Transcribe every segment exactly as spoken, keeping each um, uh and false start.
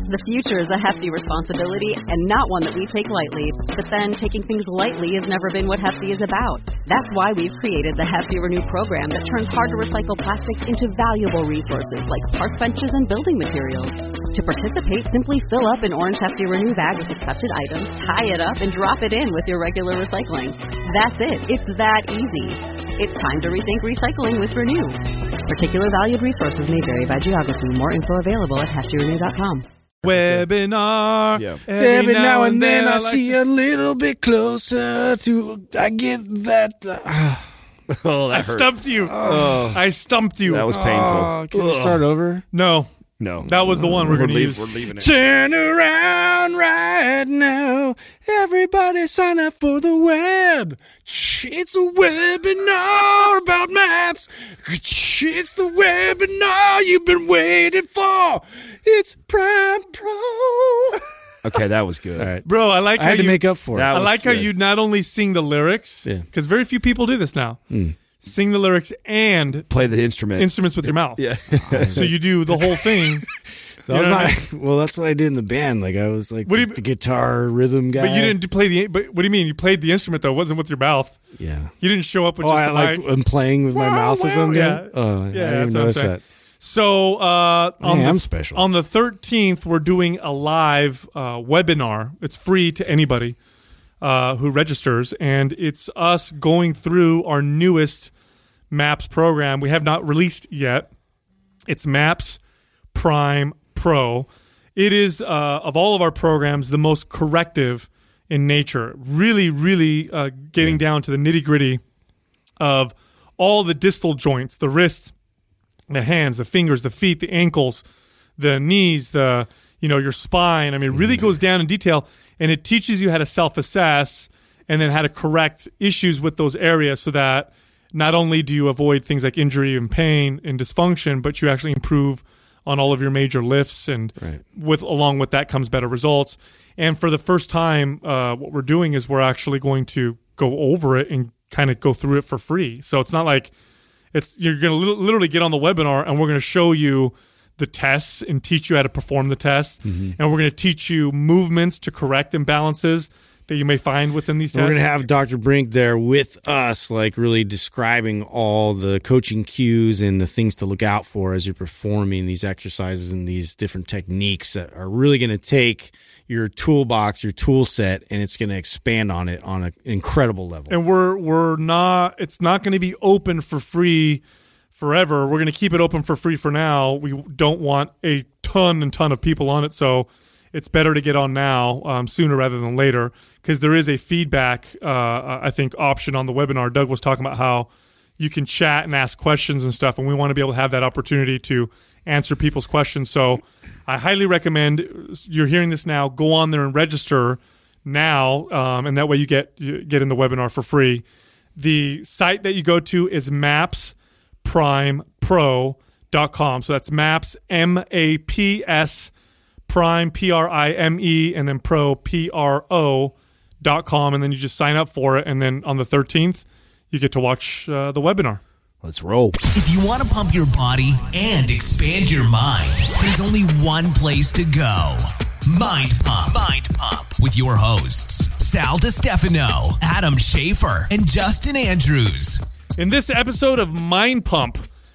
The future is a hefty responsibility and not one that we take lightly. But then taking things lightly has never been what Hefty is about. That's why we've created the Hefty Renew program that turns hard-to-recycle plastics into valuable resources like park benches and building materials. To participate, simply fill up an orange Hefty Renew bag with accepted items, tie it up, and drop it in with your regular recycling. That's it. It's that easy. It's time to rethink recycling with Renew. Particular valued resources may vary by geography. More info available at hefty renew dot com. Webinar. Yeah. Every, Every now and then I, like see a little bit closer to. I get that. Uh, Oh, that I hurt. stumped you. Oh, I stumped you. that was painful. oh, can we start over? No, No. that was the one we're, We're, going to leave, use. we're leaving it. Turn around right now. Everybody sign up for the web. It's a webinar about maps. It's the webinar you've been waiting for. It's Prime Pro. Okay, that was good. All right. Bro, I like I how had to you, make up for it. That I was like how good. you not only sing the lyrics, Yeah. because very few people do this now. Mm. Sing the lyrics and Play the instrument. instruments with your mouth. Yeah. So you do the whole thing. That You was know my, what I well, that's what I did in the band. Like I was like What do the, you- the guitar rhythm guy. But you didn't play the. But what do you mean? You played the instrument though. It wasn't with your mouth. Yeah. You didn't show up with Oh, just I the like mic. I'm playing with my Wow, mouth or wow, something. yeah. Oh, Yeah, I didn't that's even what I'm notice saying. that. So uh, on I the, am special. On the thirteenth, we're doing a live uh, webinar. It's free to anybody uh, who registers, and it's us going through our newest Maps program. We have not released yet. It's Maps Prime Pro. It is, uh, of all of our programs, the most corrective in nature. Really, really uh, getting down to the nitty-gritty of all the distal joints, the wrists, the hands, the fingers, the feet, the ankles, the knees, the you know your spine. I mean, it really goes down in detail, and it teaches you how to self-assess and then how to correct issues with those areas so that not only do you avoid things like injury and pain and dysfunction, but you actually improve on all of your major lifts, and Right. with along with that comes better results. And for the first time, uh, what we're doing is we're actually going to go over it and kind of go through it for free. So it's not like it's you're going to literally get on the webinar and we're going to show you the tests and teach you how to perform the tests, Mm-hmm. and we're going to teach you movements to correct imbalances that you may find within these We're tests. going to have Doctor Brink there with us, like really describing all the coaching cues and the things to look out for as you're performing these exercises and these different techniques that are really going to take your toolbox, your tool set, and it's going to expand on it on an incredible level. and we're we're not it's not going to be open for free forever. We're going to keep it open for free for now. We don't want a ton and ton of people on it, so it's better to get on now, um, sooner rather than later, because there is a feedback uh, I think option on the webinar. Doug was talking about how you can chat and ask questions and stuff, and we want to be able to have that opportunity to answer people's questions. So I highly recommend, you're hearing this now, go on there and register now, um, and that way you get you get in the webinar for free. The site that you go to is maps prime pro dot com. So that's maps, M A P S, prime, P R I M E, and then pro, P R O dot com, and then you just sign up for it, and then on the thirteenth, you get to watch uh, the webinar. Let's roll. If you want to pump your body and expand your mind, there's only one place to go. Mind Pump. Mind Pump with your hosts, Sal DiStefano, Adam Schaefer, and Justin Andrews. In this episode of Mind Pump,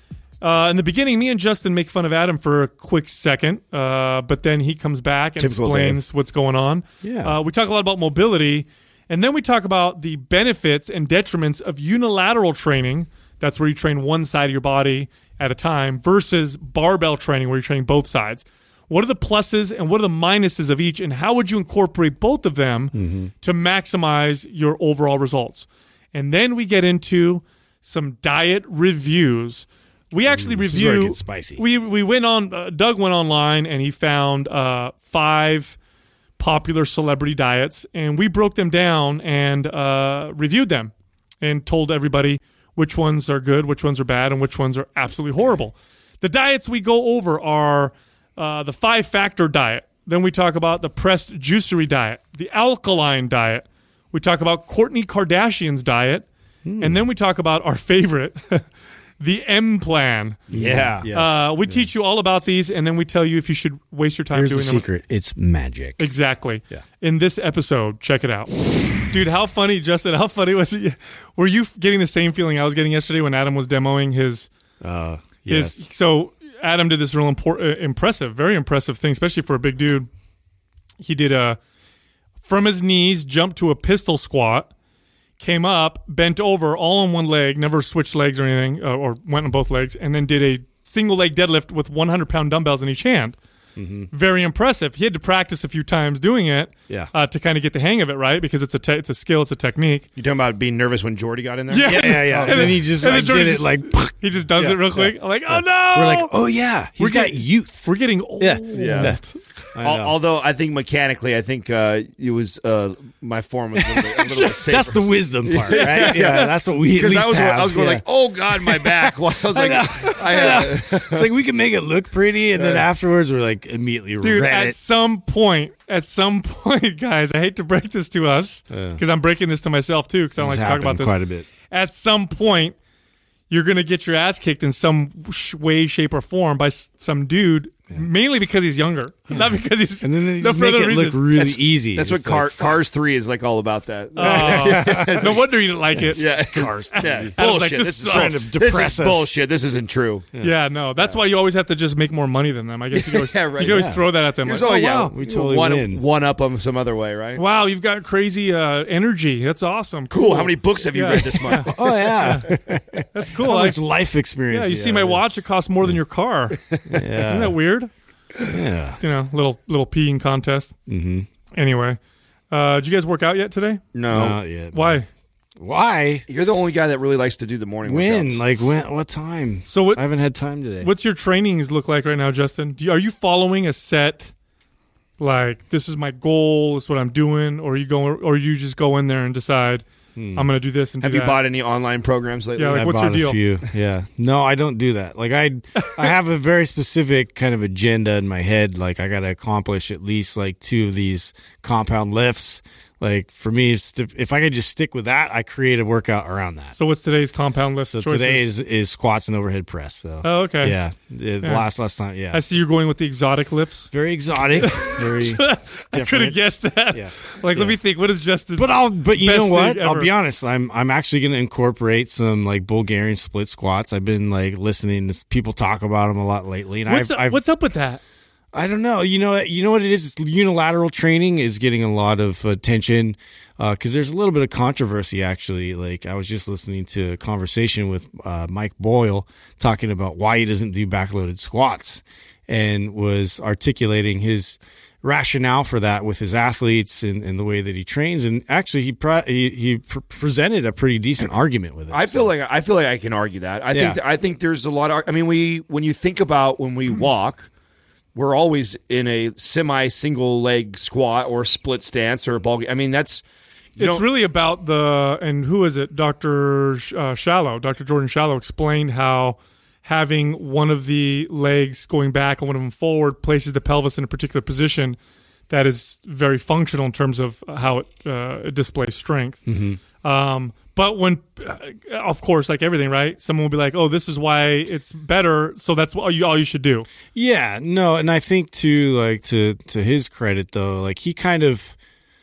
uh, in the beginning, me and Justin make fun of Adam for a quick second, uh, but then he comes back and Typical explains what's going on. Yeah. Uh, we talk a lot about mobility, and then we talk about the benefits and detriments of unilateral training. That's where you train one side of your body at a time, versus barbell training where you're training both sides. What are the pluses and what are the minuses of each, and how would you incorporate both of them mm-hmm. to maximize your overall results? And then we get into some diet reviews. We actually Ooh, this is where it review. gets spicy. We we went on. Uh, Doug went online and he found uh, five popular celebrity diets, and we broke them down and uh, reviewed them, and told everybody which ones are good, which ones are bad, and which ones are absolutely horrible. The diets we go over are uh, the five-factor diet. Then we talk about the pressed juicery diet, the alkaline diet. We talk about Kourtney Kardashian's diet, mm. and then we talk about our favorite, the M plan. Yeah. Yes. Uh, we teach you all about these, and then we tell you if you should waste your time Here's doing the them. secret. It's magic. Exactly. Yeah. In this episode, check it out. Dude, how funny, Justin, how funny was it? Were you getting the same feeling I was getting yesterday when Adam was demoing his... Uh, his yes. So Adam did this real impor- uh, impressive, very impressive thing, especially for a big dude. He did a... From his knees, jumped to a pistol squat, came up, bent over, all on one leg, never switched legs or anything, uh, or went on both legs, and then did a single leg deadlift with one hundred pound dumbbells in each hand. Mm-hmm. Very impressive. He had to practice a few times doing it Yeah. uh, to kind of get the hang of it, right? Because it's a te- it's a skill, it's a technique. You talking about being nervous when Jordy got in there? Yeah, Yeah, yeah. And then he just and like, Jordan did it just- like. He just does it real quick. I'm like, oh no! We're like, oh yeah, he's We're got getting- youth. We're getting old. Yeah. Yeah. I Al- know. Although I think mechanically, I think uh, it was uh, my form was a little bit, a little bit safer. That's the wisdom part, right? Yeah, that's what we at Because least I was, have. I was going yeah. like, oh god, my back. Well, I was like, I, had, It's like we can make it look pretty, and then afterwards we're like immediately Dude, regret at it. some point, at some point, guys, I hate to break this to us because I'm breaking this to myself too because I don't like This to talk about happened this. quite a bit. At some point, you're going to get your ass kicked in some sh- way, shape, or form by s- some dude, mainly because he's younger, not because he's. And then they no just for make other it reason. look really That's- easy. that's what It's car, like, Cars three is like all about that. Oh, no wonder you didn't like it. yeah, Cars. yeah. I was like, Bullshit. this this, is sucks. bull- Trying to this depress is us. bullshit. This isn't true. Yeah, no, that's why you always have to just make more money than them. I guess you can always, Yeah, right, you can always yeah. throw that at them. Here's Like, all- oh, yeah, wow. we totally one, win. one up them some other way, right? Wow, you've got crazy uh, energy. That's awesome. Cool. How many books have you Yeah. read this month? Oh yeah, That's cool. how I- much life experience? yeah, you see my have. watch. It costs more than your car. Isn't Yeah, that weird? yeah. You know, little little peeing contest. Mm-hmm. Anyway, uh, did you guys work out yet today? No. Not yet. Why? Why? You're the only guy that really likes to do the morning When? workouts. Like when? What time? So what? I haven't had time today. What's your trainings look like right now, Justin? Do you, are you following a set? Like this is my goal. This is what I'm doing, or you go, or you just go in there and decide I'm going to do this and do Have you that? bought any online programs lately? Yeah, like, I what's bought your deal? A few. Yeah. No, I don't do that. Like I, I have a very specific kind of agenda in my head. Like I got to accomplish at least like two of these compound lifts. Like for me, it's to, if I could just stick with that, I create a workout around that. So what's today's compound list? So choices? today is, is squats and overhead press. So Oh, okay. yeah, the Yeah. last last time. Yeah, I see you're going with the exotic lifts. very exotic. Very. I could have different. guessed that. Yeah. Like, let Yeah. me think. What is Justin? But I'll. But you Best know what? thing I'll ever. be honest. I'm. I'm actually going to incorporate some like Bulgarian split squats. I've been like listening to people talk about them a lot lately, and what's I've, up, I've what's up with that? I don't know. You know, you know what it is? It's unilateral training is getting a lot of attention because uh, there's a little bit of controversy, actually. Like, I was just listening to a conversation with uh, Mike Boyle talking about why he doesn't do backloaded squats and was articulating his rationale for that with his athletes and, and the way that he trains. And actually, he pro- he, he pr- presented a pretty decent argument with it. I So- feel like I feel like I can argue that. I Yeah. think I think there's a lot of. I mean, we when you think about when we walk, we're always in a semi single leg squat or split stance or a ball. I mean, that's you It's don't- really about the, and who is it? Doctor Sh- uh, Shallow, Doctor Jordan Shallow explained how having one of the legs going back and one of them forward places the pelvis in a particular position that is very functional in terms of how it, uh, it displays strength. Mm-hmm. Um, but when, uh, of course, like everything, right? Someone will be like, "Oh, this is why it's better, so that's all you, all you should do." Yeah, no, and I think too, like to to his credit though, like he kind of,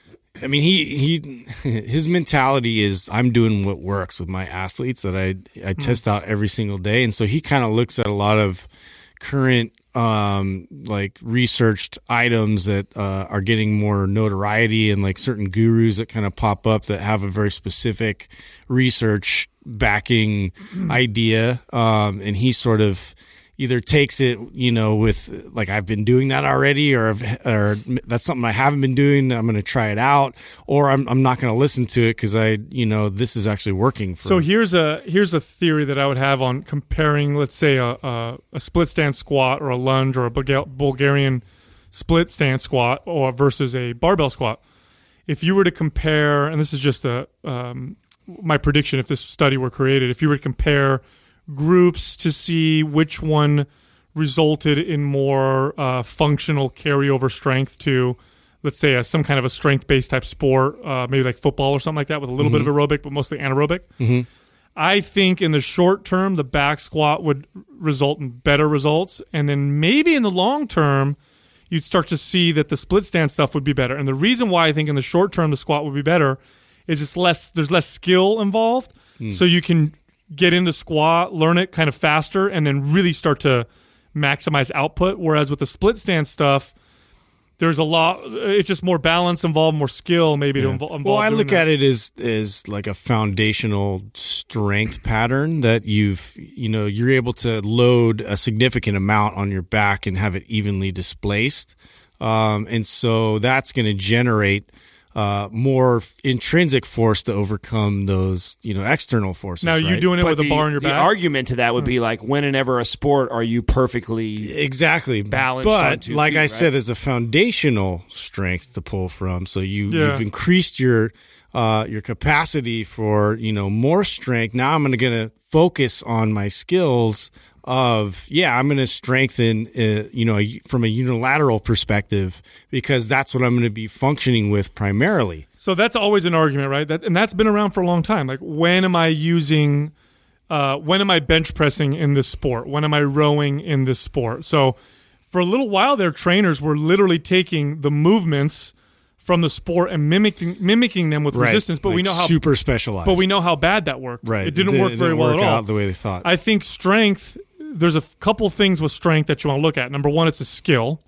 I mean, he he his mentality is I'm doing what works with my athletes that I I test out every single day, and so he kind of looks at a lot of current um like researched items that uh, are getting more notoriety and like certain gurus that kind of pop up that have a very specific research backing idea um and he sort of either takes it, you know, with like I've been doing that already, or or that's something I haven't been doing. I'm going to try it out, or I'm I'm not going to listen to it because I, you know, this is actually working. For So here's a here's a theory that I would have on comparing, let's say, a a, a split stance squat or a lunge or a Bulga- Bulgarian split stance squat or versus a barbell squat. If you were to compare, and this is just a um, my prediction, if this study were created, if you were to compare groups to see which one resulted in more uh, functional carryover strength to, let's say, a, some kind of a strength-based type sport, uh, maybe like football or something like that with a little Mm-hmm. bit of aerobic, but mostly anaerobic. Mm-hmm. I think in the short term, the back squat would result in better results. And then maybe in the long term, you'd start to see that the split stance stuff would be better. And the reason why I think in the short term the squat would be better is it's less, there's less skill involved. Mm. So you can get into squat, learn it kind of faster, and then really start to maximize output. Whereas with the split stance stuff, there's a lot. It's just more balance involved, more skill maybe yeah. to involve. Well, I look that. at it as as like a foundational strength pattern that you've you know you're able to load a significant amount on your back and have it evenly displaced, um, and so that's going to generate uh, more intrinsic force to overcome those you know external forces. Now, you're right? doing it but with the, a bar in your the back. The argument to that would be like, when and ever a sport are you perfectly exactly balanced on But two like feet, I right? said, as a foundational strength to pull from, so you Yeah. you've increased your uh, your capacity for you know more strength. Now I'm going to focus on my skills of yeah I'm going to strengthen uh, you know from a unilateral perspective, because that's what I'm going to be functioning with primarily. So that's always an argument, right? That, and that's been around for a long time. Like, when am I using, uh, when am I bench pressing in this sport? When am I rowing in this sport? So for a little while there, trainers were literally taking the movements from the sport and mimicking mimicking them with Right. resistance. But Like we know how super specialized. But we know how bad that worked. Right. It didn't It work didn't very well work at all. out the way they thought. I think strength. There's a couple things with strength that you want to look at. Number one, it's a skill.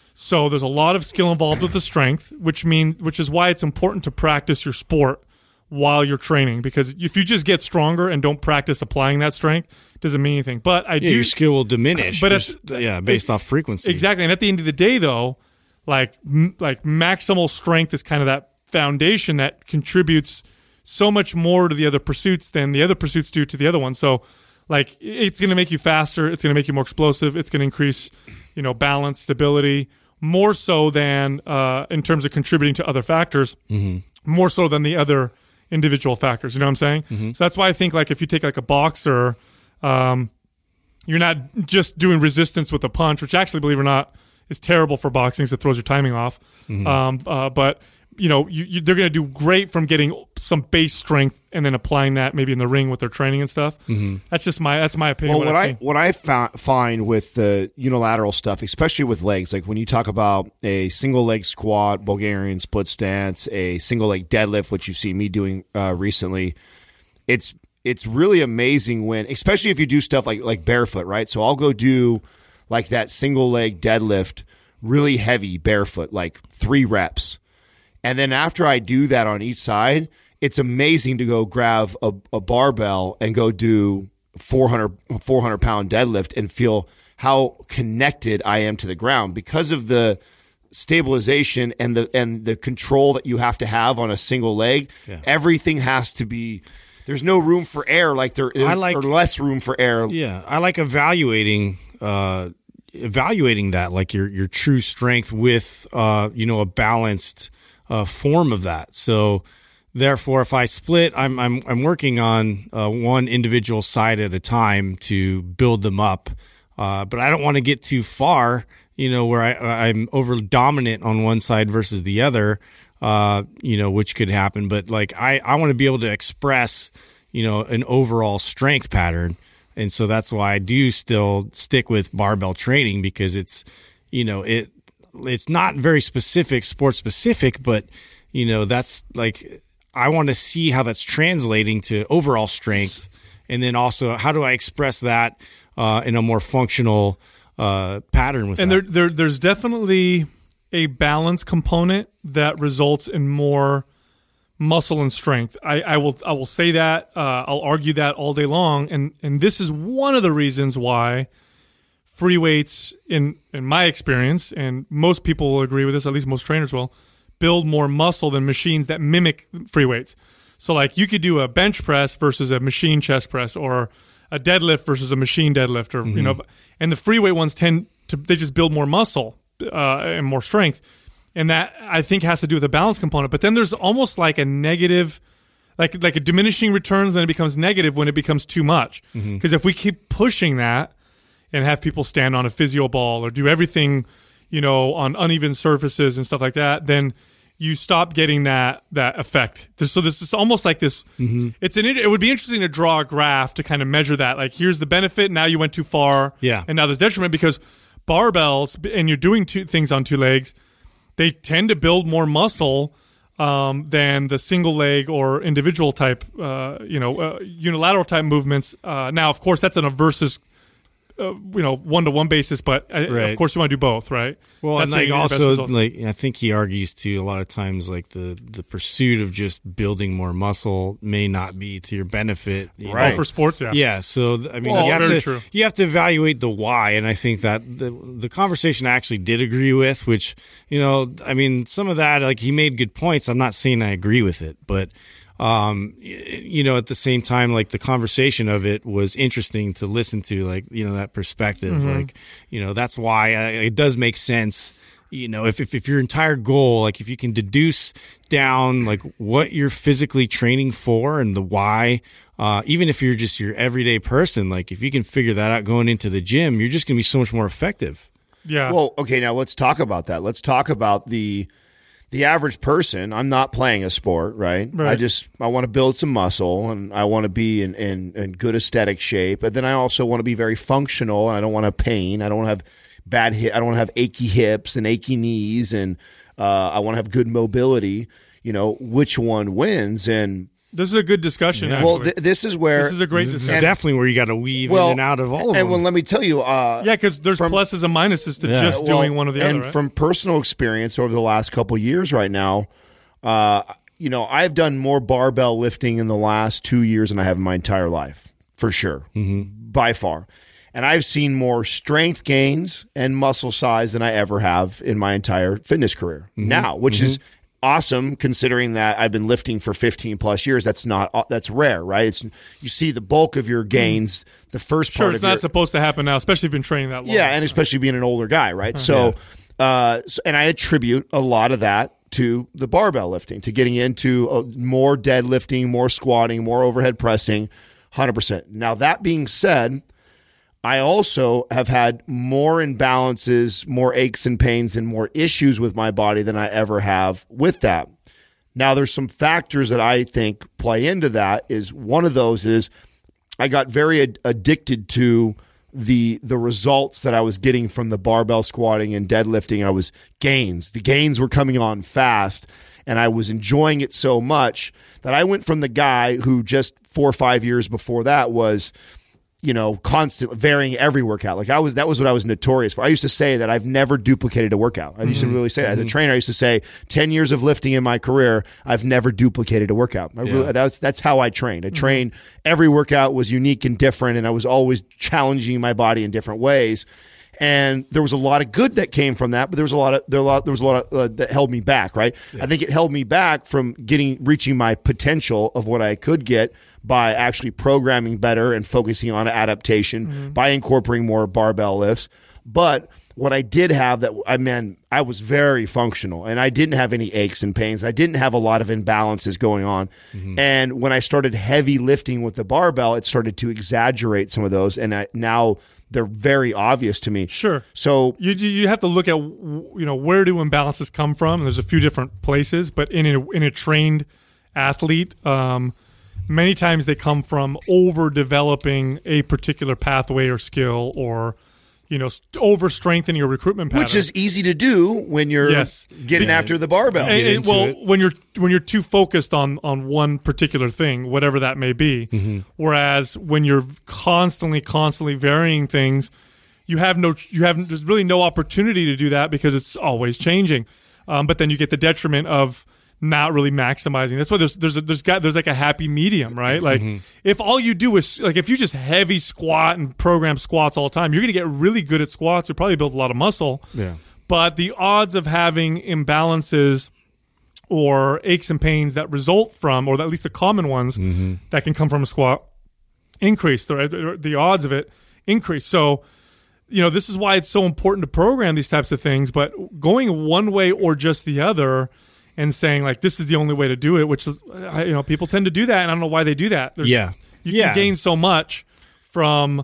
So there's a lot of skill involved with the strength, which mean which is why it's important to practice your sport while you're training. Because if you just get stronger and don't practice applying that strength, it doesn't mean anything. But I yeah, do. your skill will diminish. But Just- at- yeah, based it- off frequency. Exactly. And at the end of the day, though, like m- like maximal strength is kind of that foundation that contributes so much more to the other pursuits than the other pursuits do to the other one. So, like, it's going to make you faster. It's going to make you more explosive. It's going to increase, you know, balance, stability, more so than uh, in terms of contributing to other factors, mm-hmm. more so than the other individual factors. You know what I'm saying? Mm-hmm. So that's why I think, like, if you take like a boxer, um, you're not just doing resistance with a punch, which actually, believe it or not, is terrible for boxing because it throws your timing off. Mm-hmm. Um, uh, but you know, you, you, they're going to do great from getting some base strength and then applying that maybe in the ring with their training and stuff. Mm-hmm. That's just my that's my opinion. Well, what, what I what I found, find with the unilateral stuff, especially with legs, like when you talk about a single leg squat, Bulgarian split stance, a single leg deadlift, which you've seen me doing uh, recently, it's it's really amazing when, especially if you do stuff like like barefoot, right? So I'll go do like that single leg deadlift, really heavy barefoot, like three reps. And then after I do that on each side, it's amazing to go grab a, a barbell and go do four hundred, four hundred pound deadlift and feel how connected I am to the ground because of the stabilization and the and the control that you have to have on a single leg. Yeah. Everything has to be. There's no room for error, like there is, I like, or less room for error. Yeah, I like evaluating. Uh, evaluating that, like your your true strength with uh, you know a balanced. Uh, form of that. So therefore, if I split, I'm I'm I'm working on uh, one individual side at a time to build them up. Uh, but I don't want to get too far, you know, where I, I'm over dominant on one side versus the other, uh, you know, which could happen. But like I, I want to be able to express, you know, an overall strength pattern. And so that's why I do still stick with barbell training, because it's, you know, it, it's not very specific, sport specific, but you know, that's like, I want to see how that's translating to overall strength. And then also, how do I express that uh, in a more functional uh, pattern with and that? And there, there, there's definitely a balance component that results in more muscle and strength. I, I will I will say that. Uh, I'll argue that all day long. And, and this is one of the reasons why free weights, in, in my experience, and most people will agree with this, at least most trainers will, build more muscle than machines that mimic free weights. So like you could do a bench press versus a machine chest press, or a deadlift versus a machine deadlift, or mm-hmm. you know, and the free weight ones tend to, they just build more muscle uh, and more strength. And that, I think, has to do with the balance component. But then there's almost like a negative, like like a diminishing returns, then it becomes negative when it becomes too much. Because mm-hmm. if we keep pushing that and have people stand on a physio ball or do everything, you know, on uneven surfaces and stuff like that, then you stop getting that that effect. So this is almost like this. Mm-hmm. It's an. It would be interesting to draw a graph to kind of measure that. Like, here's the benefit. Now you went too far. Yeah. And now there's detriment, because barbells, and you're doing two things on two legs, they tend to build more muscle um, than the single leg or individual type, uh, you know, uh, unilateral type movements. Uh, now, of course, that's on a versus. Uh, you know, one to one basis, but uh, right. of course you want to do both, right? Well, That's and like also, like I think he argues too. A lot of times, like the the pursuit of just building more muscle may not be to your benefit, you right? Know? Oh, for sports, yeah, yeah. So I mean, well, you have very to true. you have to evaluate the why, and I think that the the conversation I actually did agree with, which you know, I mean, some of that, like he made good points. I'm not saying I agree with it, but. Um, you know, at the same time, like the conversation of it was interesting to listen to, like, you know, that perspective, mm-hmm. like, you know, that's why I, it does make sense. You know, if, if, if your entire goal, like if you can deduce down like what you're physically training for and the why, uh, even if you're just your everyday person, like if you can figure that out going into the gym, you're just going to be so much more effective. Yeah. Well, okay, now let's talk about that. Let's talk about the the average person. I'm not playing a sport, right? right. I just I want to build some muscle, and I want to be in, in, in good aesthetic shape. But then I also want to be very functional, and I don't want to have pain. I don't want to have bad hip. I don't want to have achy hips and achy knees, and uh, I want to have good mobility. You know, which one wins? And this is a good discussion. Yeah. Well, th- this is where this is a great this discussion. is definitely where you got to weave well, in and out of all of and them. And well, let me tell you, uh, yeah, because there's from, pluses and minuses to yeah. just well, doing one or the and other. Right? From personal experience over the last couple of years, right now, uh, you know, I've done more barbell lifting in the last two years than I have in my entire life, for sure, mm-hmm. by far. And I've seen more strength gains and muscle size than I ever have in my entire fitness career mm-hmm. now, which mm-hmm. is awesome considering that I've been lifting for fifteen plus years. That's not that's rare, right? It's you see the bulk of your gains the first sure, part it's of not your, supposed to happen now, especially if you've been training that long. yeah, and especially being an older guy, right? So, yeah. uh, so, and I attribute a lot of that to the barbell lifting, to getting into uh, more deadlifting, more squatting, more overhead pressing, one hundred percent. Now, that being said, I also have had more imbalances, more aches and pains, and more issues with my body than I ever have with that. Now, there's some factors that I think play into that. Is one of those is I got very ad- addicted to the the results that I was getting from the barbell squatting and deadlifting. I was gains. The gains were coming on fast, and I was enjoying it so much that I went from the guy who just four or five years before that was, you know, constant varying every workout. Like I was, that was what I was notorious for. I used to say that I've never duplicated a workout. I used mm-hmm. to really say that. Mm-hmm. As a trainer, I used to say ten years of lifting in my career, I've never duplicated a workout. I yeah. really, that's, that's how I trained. I mm-hmm. trained, every workout was unique and different, and I was always challenging my body in different ways. And there was a lot of good that came from that, but there was a lot of there, a lot, there was a lot of, uh, that held me back. Right? Yeah. I think it held me back from getting reaching my potential of what I could get by actually programming better and focusing on adaptation, mm-hmm. by incorporating more barbell lifts. But what I did have that I mean, I was very functional, and I didn't have any aches and pains. I didn't have a lot of imbalances going on. Mm-hmm. And when I started heavy lifting with the barbell, it started to exaggerate some of those, and I, now they're very obvious to me. Sure. So you you have to look at, you know, where do imbalances come from? There's a few different places, but in a, in a trained athlete, um, many times they come from over developing a particular pathway or skill, or, you know, over strengthening your recruitment pattern, which is easy to do when you're yes. getting Be- after the barbell. And, and, well, it. when you're when you're too focused on on one particular thing, whatever that may be, mm-hmm. whereas when you're constantly constantly varying things, you have no you have there's really no opportunity to do that because it's always changing. Um, but then you get the detriment of not really maximizing. That's why there's there's a, there's got there's like a happy medium, right? Like mm-hmm. if all you do is like if you just heavy squat and program squats all the time, you're gonna get really good at squats. You'll probably build a lot of muscle. Yeah. But the odds of having imbalances or aches and pains that result from, or at least the common ones mm-hmm. that can come from a squat, increase. The the odds of it increase. So, you know, this is why it's so important to program these types of things. But going one way or just the other, and saying like this is the only way to do it, which is, you know, people tend to do that, and I don't know why they do that. There's, yeah, you yeah. can gain so much from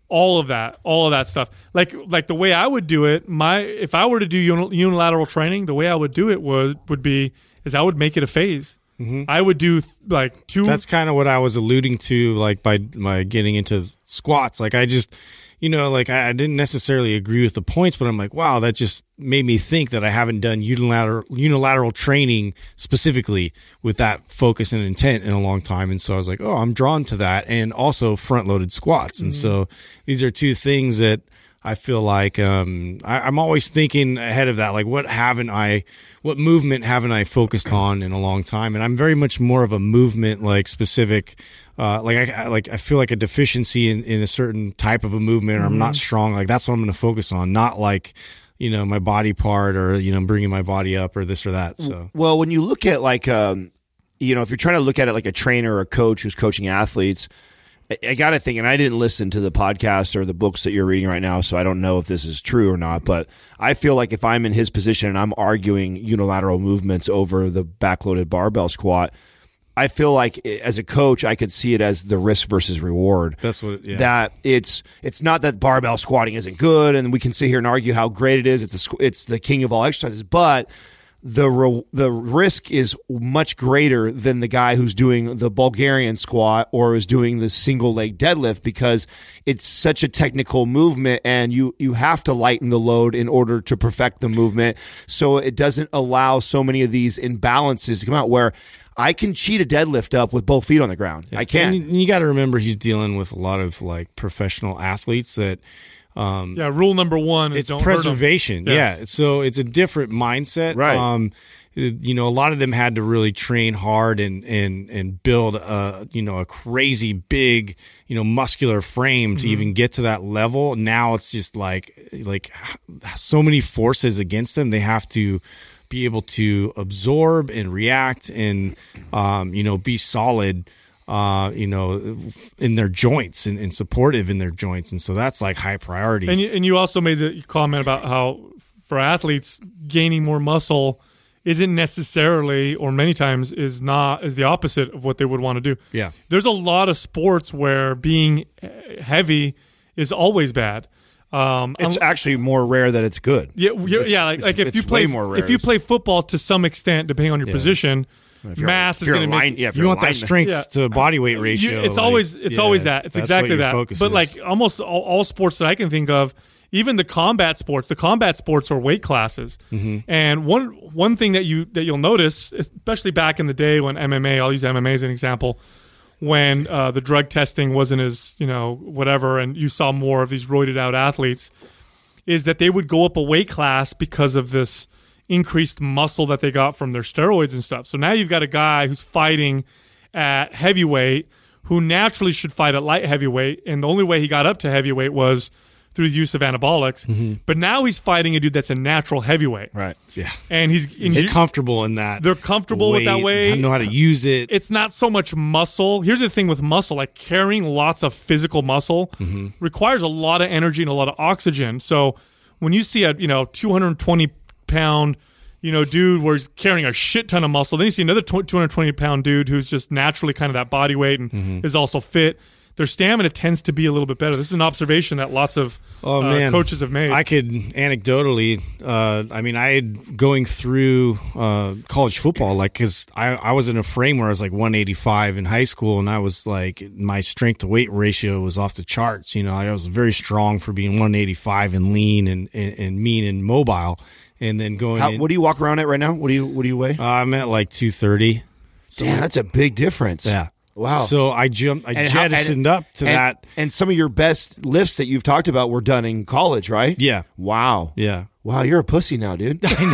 all of that, all of that stuff. Like like the way I would do it, my if I were to do uni- unilateral training, the way I would do it would would be is I would make it a phase. Mm-hmm. I would do like two. That's kind of what I was alluding to, like by my getting into squats. Like I just, you know, like I, I didn't necessarily agree with the points, but I'm like, wow, that just made me think that I haven't done unilateral unilateral training specifically with that focus and intent in a long time. And so I was like, oh, I'm drawn to that, and also front loaded squats. Mm-hmm. And so these are two things that I feel like um, I, I'm always thinking ahead of that. Like, what haven't I, what movement haven't I focused on in a long time? And I'm very much more of a movement, like specific, uh, like I, I like I feel like a deficiency in, in a certain type of a movement, or I'm not strong. Like that's what I'm going to focus on, not like, you know, my body part, or, you know, bringing my body up, or this or that. So, well, when you look at like, um, you know, if you're trying to look at it like a trainer or a coach who's coaching athletes, I got to think, and I didn't listen to the podcast or the books that you're reading right now, so I don't know if this is true or not, but I feel like if I'm in his position and I'm arguing unilateral movements over the backloaded barbell squat, I feel like as a coach, I could see it as the risk versus reward. That's what, yeah. That it's it's not that barbell squatting isn't good, and we can sit here and argue how great it is. It's a, it's the king of all exercises, but the re, the risk is much greater than the guy who's doing the Bulgarian squat or is doing the single leg deadlift, because it's such a technical movement, and you you have to lighten the load in order to perfect the movement. So it doesn't allow so many of these imbalances to come out where I can cheat a deadlift up with both feet on the ground. Yeah. I can. And you, you got to remember, he's dealing with a lot of like professional athletes that. Um, yeah, rule number one is it's don't preservation. hurt 'em. Yes. Yeah, so it's a different mindset. Right. Um, you know, a lot of them had to really train hard and and and build a you know a crazy big you know muscular frame mm-hmm. to even get to that level. Now it's just like like so many forces against them. They have to be able to absorb and react and um, you know be solid. Uh, you know, in their joints and, and supportive in their joints. And so that's like high priority. And you, and you also made the comment about how for athletes, gaining more muscle isn't necessarily, or many times is not, is the opposite of what they would want to do. Yeah. There's a lot of sports where being heavy is always bad. Um, It's actually more rare that it's good. Yeah, It's- yeah. Like, like if it's you play, way more rare. if you play football to some extent, depending on your Yeah. position, If you're- mass if is you're going to line- make. yeah, if You you're want that lineman- strength Yeah. to body weight You- ratio. it's like, always it's yeah, always that. It's that's exactly what your that. focus But is. like almost all, all sports that I can think of, even the combat sports, the combat sports are weight classes. Mm-hmm. And one one thing that you that you'll notice, especially back in the day when M M A, I'll use M M A as an example, when uh, the drug testing wasn't as you know whatever, and you saw more of these roided out athletes, is that they would go up a weight class because of this increased muscle that they got from their steroids and stuff. So now you've got a guy who's fighting at heavyweight who naturally should fight at light heavyweight, and the only way he got up to heavyweight was through the use of anabolics. Mm-hmm. But now he's fighting a dude that's a natural heavyweight. Right. Yeah. And he's, and They're you- comfortable in that. they're comfortable with that weight, weight. know how to use it. It's not so much muscle. Here's the thing with muscle, like carrying lots of physical muscle Mm-hmm. requires a lot of energy and a lot of oxygen. So when you see a, you know, two hundred twenty pound, you know, dude where he's carrying a shit ton of muscle, then you see another two hundred twenty pound dude who's just naturally kind of that body weight and Mm-hmm. is also fit. Their stamina tends to be a little bit better. This is an observation that lots of Oh, uh, man. coaches have made. I could anecdotally, uh, I mean, I had going through uh, college football, like, because I, I was in a frame where I was like one eighty-five in high school, and I was like, my strength to weight ratio was off the charts. You know, I was very strong for being one eighty-five and lean and, and, and mean and mobile. And then going How, in, what do you walk around at right now? What do you What do you weigh? uh, I'm at like two thirty. Damn, that's a big difference. Yeah. Wow. So I jumped, I And how- jettisoned and- up to and, that. And some of your best lifts that you've talked about were done in college, right? Yeah. Wow. Yeah. Wow, you're a pussy now, dude. Damn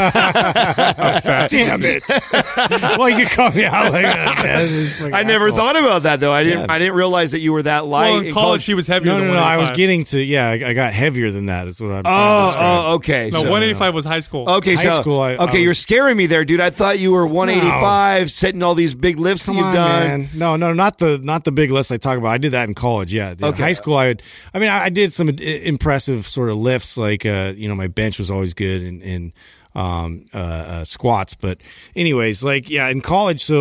it! Well, you can call me out like that. Man. I never thought about that though. I didn't. Yeah. I didn't realize that you were that light. well, in college, he was heavier No, than no, no. I was one eighty-five. getting to. Yeah, I, I got heavier than that. Is what I'm. trying to Oh, describe. oh, okay. No, so, one eighty-five was high school. Okay, High so school, I- I okay, you're was- scaring me there, dude. I thought you were one eighty-five, setting all these big lifts Come that you've on, done. man. No, no, not the not the big lifts I talk about. I did that in college. Yeah, yeah. Okay. High school, I would. I mean, I, I did some i- impressive sort of lifts. Like, uh, you know, my bench was always good, and, and um, uh, uh, squats. But anyways, like, yeah, in college, so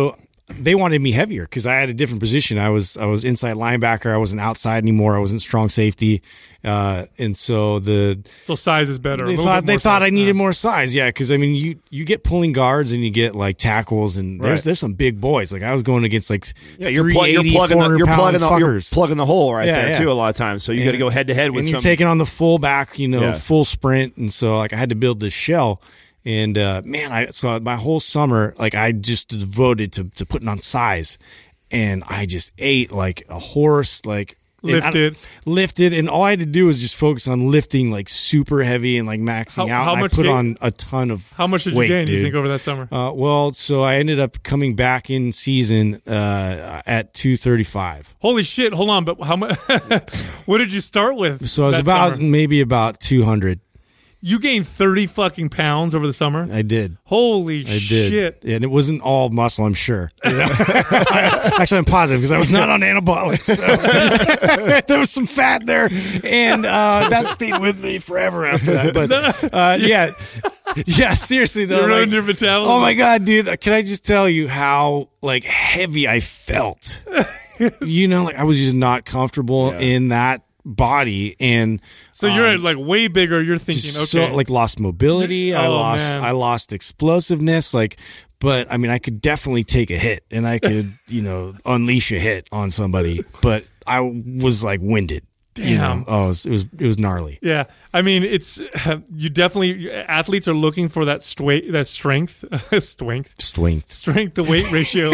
they wanted me heavier because I had a different position. I was I was inside linebacker. I wasn't outside anymore. I wasn't strong safety, uh, and so the so size is better. They a thought bit they more thought size. I needed Yeah. more size. Yeah, because I mean, you you get pulling guards and you get like tackles, and there's Right. there's some big boys. Like I was going against like Yeah, you're, pl- you're three eighty, plugging the, you're four hundred plugging the, pound you're fuckers. plugging the hole right Yeah, there yeah. too. A lot of times, so you got to go head to head with and you're some. taking on the full back, you know, Yeah. full sprint, and so like I had to build this shell. And uh, man, I so my whole summer, like I just devoted to to putting on size, and I just ate like a horse, like and I- Lifted. lifted, and all I had to do was just focus on lifting like super heavy and like maxing How- out. how and much I put gain- on a ton of How much did weight, you gain? Do you dude. think over that summer? Uh, well, so I ended up coming back in season uh, at two thirty-five. Holy shit! Hold on, but how much? What did you start with? So I was that about summer? maybe about two hundred. You gained thirty fucking pounds over the summer. I did. Holy I did. shit! And it wasn't all muscle, I'm sure. Actually, I'm positive because I was not on anabolics. So. There was some fat there, and uh, that stayed with me forever after that. But uh, yeah, yeah, seriously though. You ruined like- your metabolism. Oh my god, dude! Can I just tell you how like heavy I felt? You know, like I was just not comfortable Yeah. in that body, and So you're um, like way bigger. You're thinking, just okay, so, like lost mobility. I Oh, lost man. I lost explosiveness. Like, but I mean, I could definitely take a hit, and I could you know unleash a hit on somebody. But I was like winded. You Damn. know? Oh, it was, it was it was gnarly. yeah. I mean, it's you definitely athletes are looking for that strength, that strength, strength, Strength. strength to weight ratio.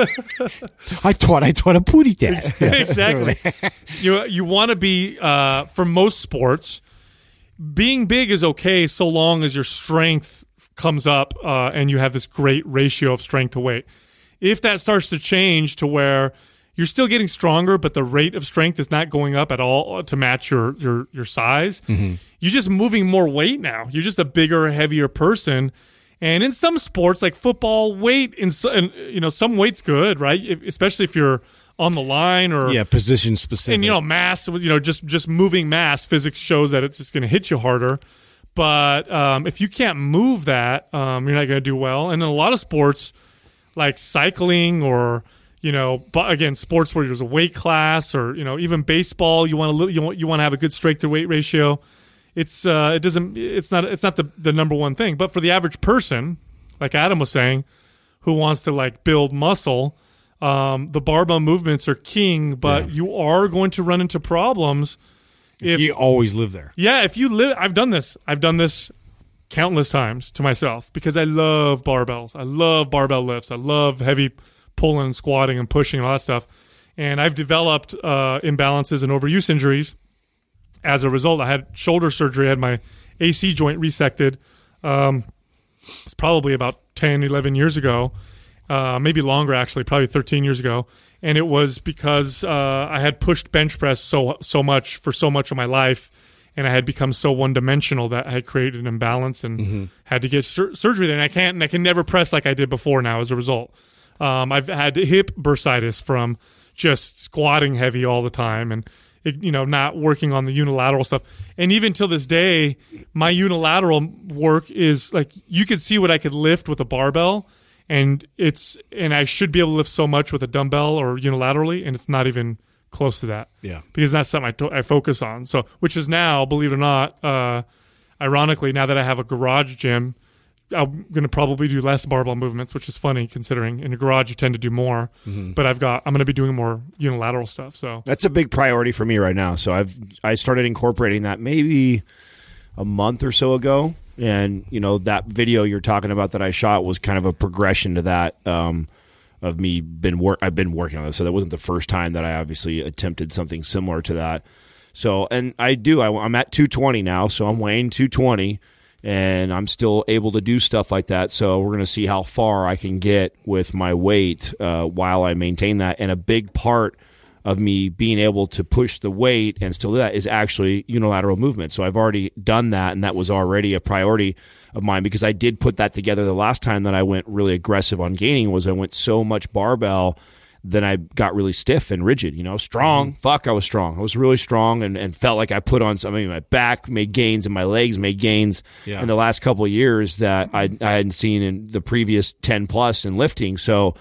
I thought I thought a put it there. Exactly. You you want to be uh, for most sports, being big is okay so long as your strength comes up uh, and you have this great ratio of strength to weight. If that starts to change to where you're still getting stronger, but the rate of strength is not going up at all to match your your your size, Mm-hmm. you're just moving more weight now. You're just a bigger, heavier person. And in some sports like football, weight in so- and you know some weight's good, right? If, especially if you're on the line or Yeah, position specific. and you know mass, you know just just moving mass, physics shows that it's just going to hit you harder. But um, if you can't move that, um, you're not going to do well. And in a lot of sports, like cycling or you know, but again, sports where there's a weight class, or you know, even baseball, you want to you want you want to have a good strength to weight ratio. It's uh, it doesn't it's not it's not the the number one thing, but for the average person, like Adam was saying, who wants to like build muscle, um, the barbell movements are king. But you are going to run into problems if you always live there. yeah, if you live, I've done this. I've done this countless times to myself because I love barbells. I love barbell lifts. I love heavy pulling and squatting and pushing and all that stuff. And I've developed uh, imbalances and overuse injuries as a result. I had shoulder surgery. I had my A C joint resected. Um, it's probably about ten, eleven years ago, uh, maybe longer actually, probably thirteen years ago. And it was because uh, I had pushed bench press so so much for so much of my life, and I had become so one dimensional that I had created an imbalance and mm-hmm. had to get sur- surgery there. And I can't, and I can never press like I did before now as a result. Um, I've had hip bursitis from just squatting heavy all the time and it, you know not working on the unilateral stuff. And even till this day, my unilateral work is like you could see what I could lift with a barbell, and it's and I should be able to lift so much with a dumbbell or unilaterally, and it's not even close to that. Yeah, because that's something I, to- I focus on. So, which is now, believe it or not, uh, ironically, now that I have a garage gym, I'm going to probably do less barbell movements, which is funny considering in a garage you tend to do more. Mm-hmm. But I've got I'm going to be doing more unilateral stuff. So that's a big priority for me right now. So I've I started incorporating that maybe a month or so ago, and you know that video you're talking about that I shot was kind of a progression to that. Um, of me been work I've been working on this, so that wasn't the first time that I obviously attempted something similar to that. So and I do I, I'm at two twenty now, so I'm weighing two twenty. And I'm still able to do stuff like that. So we're going to see how far I can get with my weight uh, while I maintain that. And a big part of me being able to push the weight and still do that is actually unilateral movement. So I've already done that, and that was already a priority of mine because I did put that together the last time that I went really aggressive on gaining was I went so much barbell then I got really stiff and rigid, you know, strong. Mm-hmm. Fuck, I was strong. I was really strong and, and felt like I put on something. My back made gains and my legs made gains yeah. in the last couple of years that I, I hadn't seen in the previous ten plus in lifting. So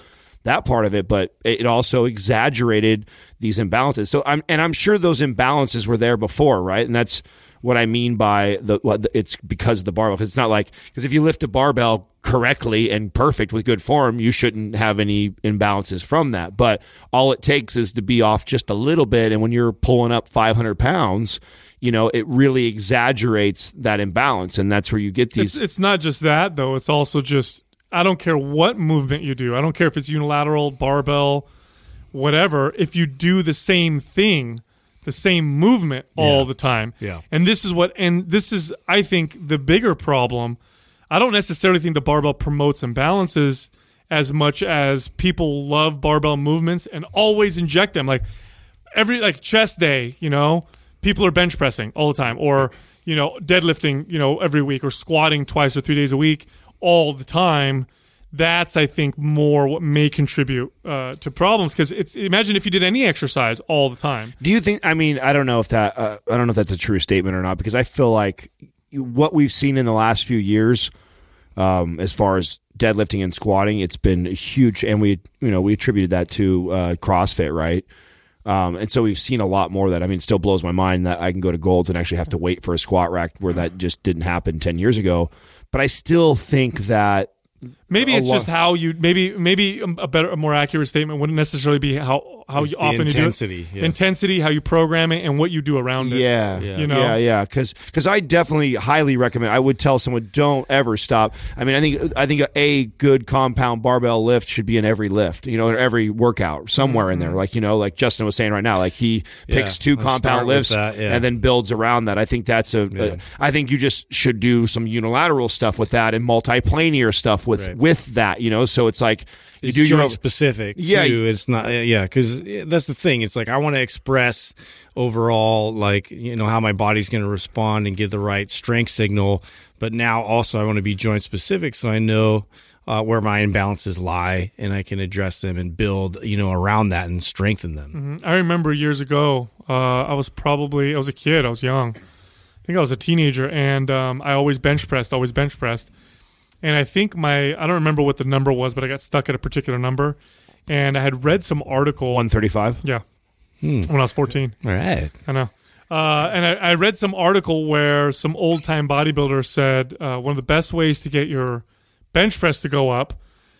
that part of it, but it also exaggerated these imbalances. So I'm and I'm sure those imbalances were there before, right? And that's what I mean by the what it's because of the barbell. Because it's not like because if you lift a barbell correctly and perfect with good form, you shouldn't have any imbalances from that. But all it takes is to be off just a little bit, and when you're pulling up five hundred pounds, you know, it really exaggerates that imbalance, and that's where you get these. It's, it's not just that, though. It's also just, I don't care what movement you do. I don't care if it's unilateral, barbell, whatever. If you do the same thing, the same movement all Yeah. the time. Yeah. And this is what, and this is, I think, the bigger problem. I don't necessarily think the barbell promotes imbalances as much as people love barbell movements and always inject them. Like every, like chest day, you know, people are bench pressing all the time, or, you know, deadlifting, you know, every week, or squatting twice or three days a week all the time. That's, I think, more what may contribute uh, to problems. Because it's imagine if you did any exercise all the time. Do you think? I mean, I don't know if that. Uh, I don't know if that's a true statement or not. Because I feel like what we've seen in the last few years, um, as far as deadlifting and squatting, it's been huge, and we, you know, we attributed that to uh, CrossFit, right? Um, and so we've seen a lot more of that. I mean, it still blows my mind that I can go to Gold's and actually have to wait for a squat rack where that just didn't happen ten years ago. But I still think that. Maybe it's lot- just how you maybe maybe a better a more accurate statement wouldn't necessarily be how how It's you the often intensity, you do it. yeah. Intensity, how you program it, and what you do around it. Yeah, Yeah. You know? yeah, yeah. Because I definitely highly recommend. I would tell someone don't ever stop. I mean, I think I think a good compound barbell lift should be in every lift. You know, in every workout somewhere in there. Like you know, like Justin was saying right now. Like he picks Yeah, two let's start compound with lifts that, yeah. and then builds around that. I think that's a. Yeah. a I think you just should do some unilateral stuff with that and multiplanar stuff with Right. with that. You know, so it's like you It's do your joint own- specific. Yeah. too. It's not. Yeah, because that's the thing. It's like I want to express overall, like you know, how my body's going to respond and give the right strength signal. But now also I want to be joint specific, so I know uh, where my imbalances lie, and I can address them and build, you know, around that and strengthen them. I remember years ago, uh, I was probably I was a kid, I was young. I think I was a teenager, and um, I always bench pressed, always bench pressed. And I think my I don't remember what the number was, but I got stuck at a particular number, and I had read some article. one thirty-five. Yeah, when I was fourteen. All right. I know. Uh, and I, I read some article where some old time bodybuilder said uh, one of the best ways to get your bench press to go up